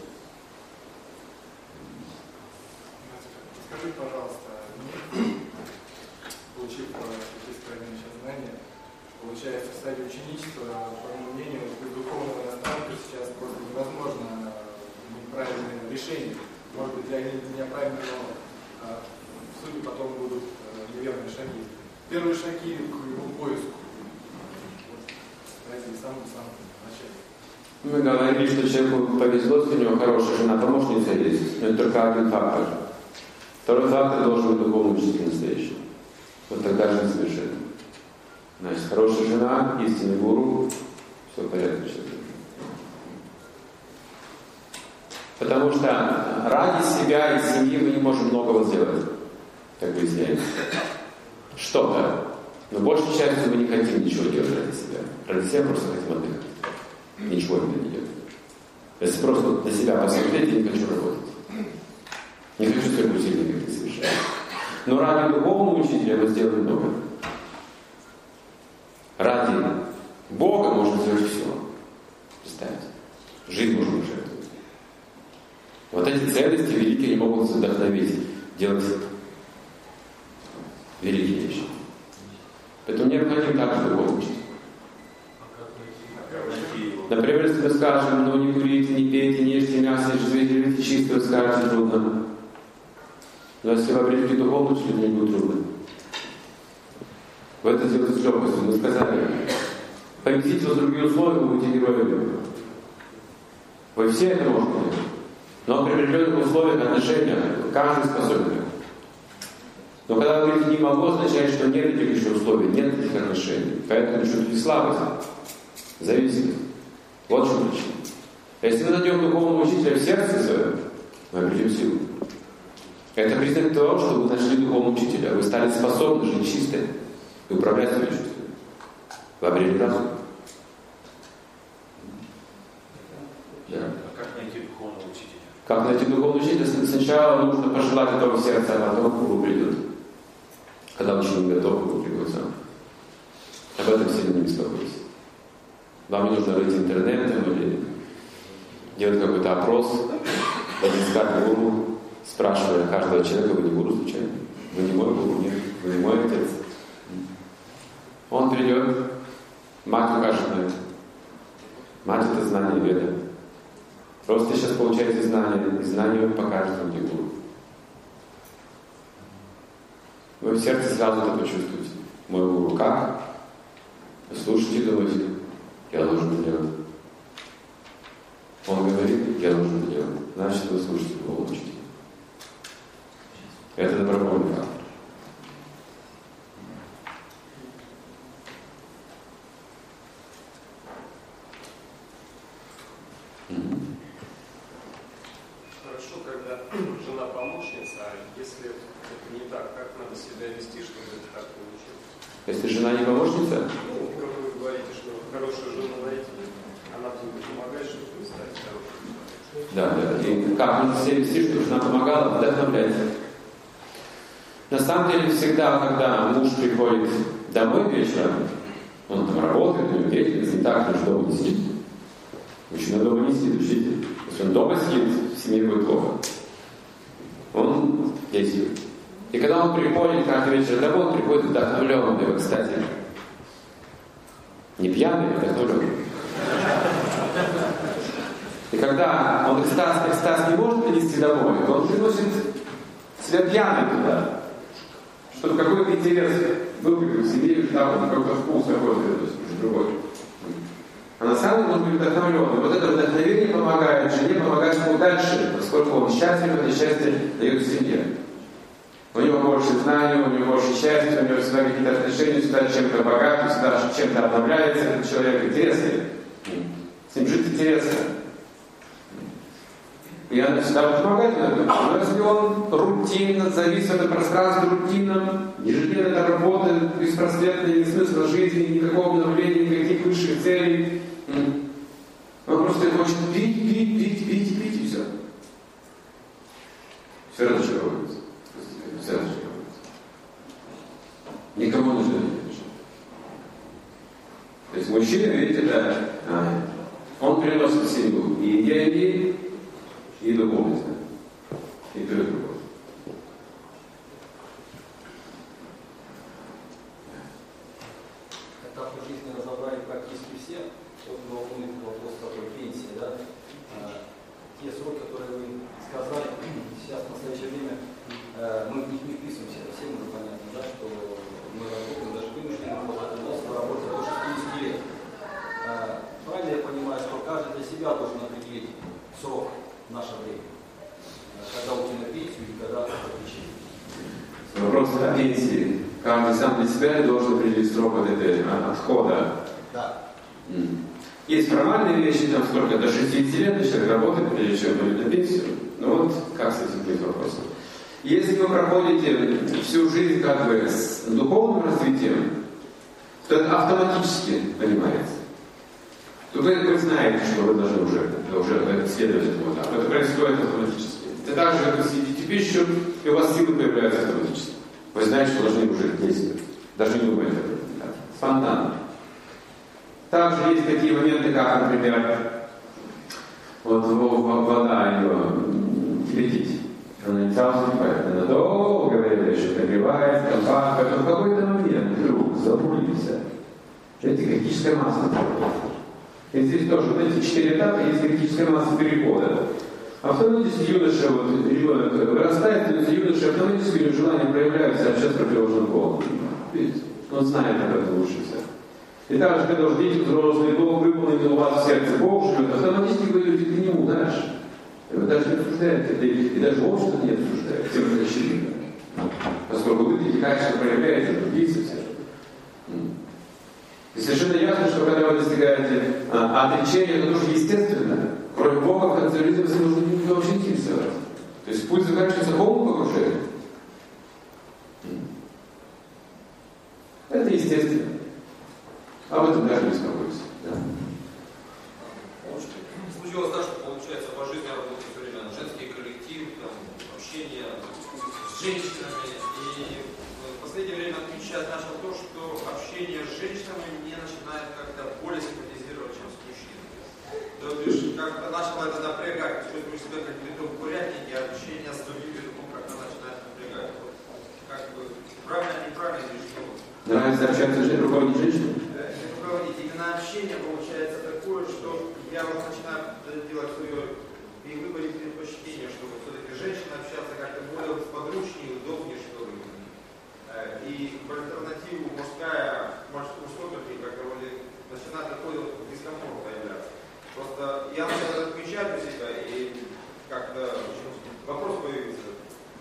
Скажи, пожалуйста, получив такие скромнейшие знания, получается, в стадии ученичества, по моему мнению, без духовного наставника сейчас просто невозможно неправильное решение. Может быть, для меня правильно, но в сути потом будут неверные шаги. Первые шаги к его поиску. В самом начале. Мы говорили, что человеку повезло, что у него хорошая жена, помощница есть. Но это только один фактор. Второй фактор должен быть духовный учитель настоящий. Вот тогда жизнь совершенно. Значит, хорошая жена, истинный гуру, все в порядке. Потому что ради себя и семьи мы не можем многого сделать, как выясняется. Что-то. Но большей частью мы не хотим ничего делать ради себя. Ради себя просто хотим отдыхать. Ничего не делать. Если просто на себя посмотреть, я не хочу работать. Не хочу столько усилий как-то совершать. Но ради духовного учителя мы сделаем много. Ради Бога можно сделать все. Представьте. Жизнь можно жертвовать. Вот эти ценности великие не могут вдохновить делать великие вещи. Поэтому необходим также духовный учитель. Например, если мы скажем, ну не курите, не пейте, не ешьте мясо, живите чисто, вы скажете, трудно. Но если вы обретете духовный учитель, не будет трудно. Вы это сделаете с легкостью. Мы сказали, поместите вас в другие условия, вы будете героями. Вы все это можете делать. Но при определенных условиях отношения каждый способен. Но когда вы говорите «не могу», означает, что нет этих еще условий, нет этих отношений. Поэтому чувствуете слабость, зависимость. Вот в чем причина. Если мы найдем духовного учителя в сердце своем, мы обретем силу. Это признак того, что вы нашли духовного учителя. Вы стали способны жить чисто и управлять своими чувствами. Вы обрели разум. Да. А как найти духовного учителя? Как найти духовного учителя? Сначала нужно пожелать этого в сердце, а потом Гуру придет. Когда ученик готов, Гуру придет сам. Об этом сильно не беспокойтесь. Вам не нужно рыть интернетом или делать какой-то опрос, искать Гуру, спрашивая каждого человека: вы не Гуру случайно? Вы не мой Гуру? Нет. Вы не мой отец? Он придет, мать укажет на это. Мать — это знание веда. Просто сейчас получаете знание, и знание покажет вам, где Гуру. Вы в сердце сразу это почувствуете. Мой Гуру как? Вы слушайте, думаете, я должен это делать. Он говорит, я должен это делать. Значит, вы слушаете его учителя. Это добровольный фактор. Хорошо, когда жена помощница, а если это не так, как надо себя вести, чтобы это так получилось? Если жена не помощница? Ну, как вы говорите, что хорошую жену найти, она будет помогать, чтобы вы стали хорошей женой. Да. И как нужно себя вести, чтобы жена помогала, вдохновлять. На самом деле, всегда, когда муж приходит домой вечером, он там работает, у него деятельность, не так, что дома не сидит. Мужчина дома не сидит, учитель. Если он дома сидит, в семье будет плохо. Он действует. И когда он приходит каждый вечер домой, он приходит вдохновленный, кстати. Не пьяный, а вдохновленный. И когда он экстаз не может принести домой, то он приносит себя пьяным туда. Чтобы какой-то интерес был в семье, там какой-то вкус какой-то, то есть уже другой. А на самом деле он будет вдохновленный. Вот это вдохновение помогает жене, помогает ему дальше, поскольку он счастлив, это счастье дает семье. У него больше знаний, у него больше счастья, у него всегда какие-то отношения, всегда чем-то богатый, всегда чем-то обновляется, этот человек интересный. С ним жить интересно. И она всегда помогает ему. Но если он рутинно завис в этом пространстве рутинном, ежедневная работа, беспросветная, ни смысла жизни, никакого обновления, никаких высших целей, он просто хочет пить, и все. Все разочаровывается. Все разочаровывается. Никому не нужно. То есть мужчина, видите, да, он приносит в семью и деньги, и духовность. И то, и другое. Этапы жизни разобрали практически все. Вот волнует вопрос такой пенсии, да? Те сроки, которые вы сказали, сейчас в настоящее время мы в них не вписываемся. Это всем уже понятно, да, что мы работаем, даже вынуждены работать, у нас работа до 60 лет. Правильно я понимаю, что каждый для себя должен определить срок в наше время? Когда уйти на пенсию и когда отключить? Вопрос о пенсии. Каждый сам для себя должен определить срок отхода. Да. Есть формальные вещи, там сколько, до 60 лет человек работает, прежде чем будет на пенсию. Ну вот, как с этим быть вопросом? Если вы проходите всю жизнь как бы с духовным развитием, то это автоматически понимается. То вы знаете, что вы должны уже следовать этому этапу. Это происходит автоматически. Это так же, как вы съедите пищу, и у вас силы появляются автоматически. Вы знаете, что должны уже действовать. Даже не думаете об этом. Да. Спонтанно. Также есть такие моменты, как, например, вот вода ее кипятить. Она не сразу закипает. Она долго еще нагревается, там пахнет. Но в какой-то момент вдруг забылись. Это критическая масса. И здесь тоже, вот эти 4 этапа, есть критическая масса перехода. Автоматически юноша, ребенок вырастает, юноша автоматически у него желание проявляется, а сейчас противоположным полом. Видите? Он знает об этом лучше всех. И также, когда уже дети взрослые, долг выполнен, у вас в сердце Бог живет, автоматически вы идете к нему дальше. И вы даже не обсуждаете, и даже общество не обсуждает, всем это очевидно. Поскольку вы эти качества проявляете, другие совсем. И совершенно ясно, что когда вы достигаете отречения, это тоже естественно. Кроме Бога, в конце жизни вы нужно вообще интересоваться. То есть путь заканчивается полным погружением. Это естественно. Об этом даже не беспокойтесь. Да. Случилось так, что получается по жизни работает все время женский коллектив, там, общение с женщинами. И в последнее время отмечать начал то, что общение с женщинами не начинает как-то более симпатизировать, чем с мужчинами. То есть как-то начало это напрягать, чувствуешь себя как летом курятники, а общение с другим языком как-то начинает напрягать. Как бы правильно, неправильно или что? Нравится общаться с руководить женщиной? Именно общение получается такое, что я вот начинаю делать свое и выборе предпочтения, чтобы все-таки женщина общаться как-то более сподручнее, удобнее, что ли. И в альтернативу мужской конфликт как-то вроде начинает такой вот дискомфорт появляться. Просто я начал отмечать у себя и как-то вопрос появился.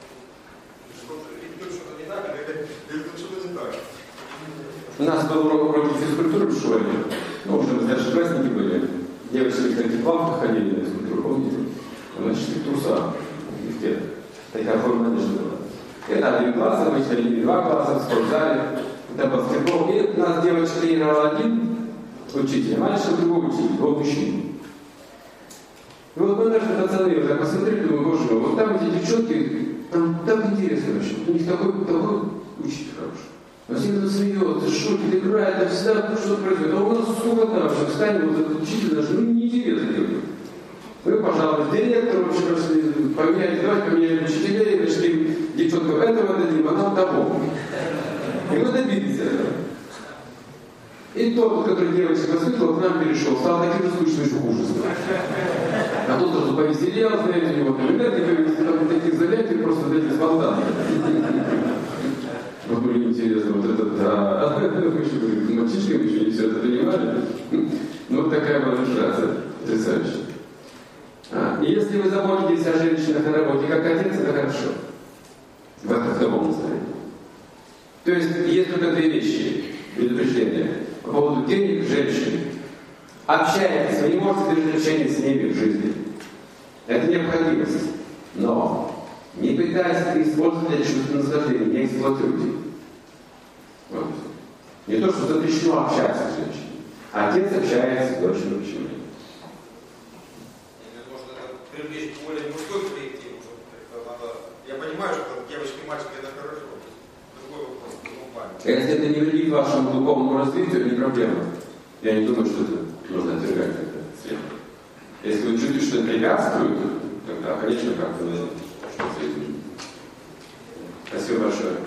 Что-то не так, или что-то не так? У нас был урок физкультуры в школе. Ну, уже мы старшие классники были. Девочки, кстати, в плавках ходили на физкультуру, помните? Значит, в трусах. Такая форма одежды была. Это 1 класс, обычно или 2 класса в спортзале. Это баскетбол. И у нас девочка тренировала один учитель, а мальчик другой учитель, 2 мужчин. И вот мы наши пацаны уже посмотрели, думаю, боже мой, вот там эти девчонки, там интересно вообще. У них такой учитель хороший. А все это смеется, шутит, играет, а всегда что-то происходит. А у нас сколько-то, что встанет, вот этот учитель наш, ну неинтересно делает. Мы, пожалуйста, директор вообще пошли, давайте поменяли учителей, пришли девчонка этого дадим, а нам того. И мы добились этого. И тот, который девочек воспитывал, к нам перешел, стал таким же скучным, еще хуже. А тут сразу повеселел, знаете, у него там энергия повесила, там таких занятий просто вот эти спонтанные. Вот были интересно, вот это да. Мы еще говорим, мальчишками еще не все это понимали. Ну вот такая была иллюстрация, потрясающая. И если вы заботитесь о женщинах на работе как отец, это хорошо. В таком настроении. То есть есть только две вещи, предупреждения. По поводу денег женщин. Общайтесь, вы не можете держать общение с ними в жизни. Это необходимость. Но не пытайтесь использовать для чувственного наслаждения, не эксплуатируйте. Вот. Не то, что запрещено общаться с женщиной. Отец общается с дочерью почему. Можно привлечь более мужской коллектив. Я понимаю, что девочки и мальчики это хорошо. Другой вопрос. Если это не вредит вашему духовному развитию, не проблема. Я не думаю, что это нужно отвергать. Если вы чувствуете, что это препятствует, тогда, конечно, как-то нужно что-то изменить. Спасибо большое.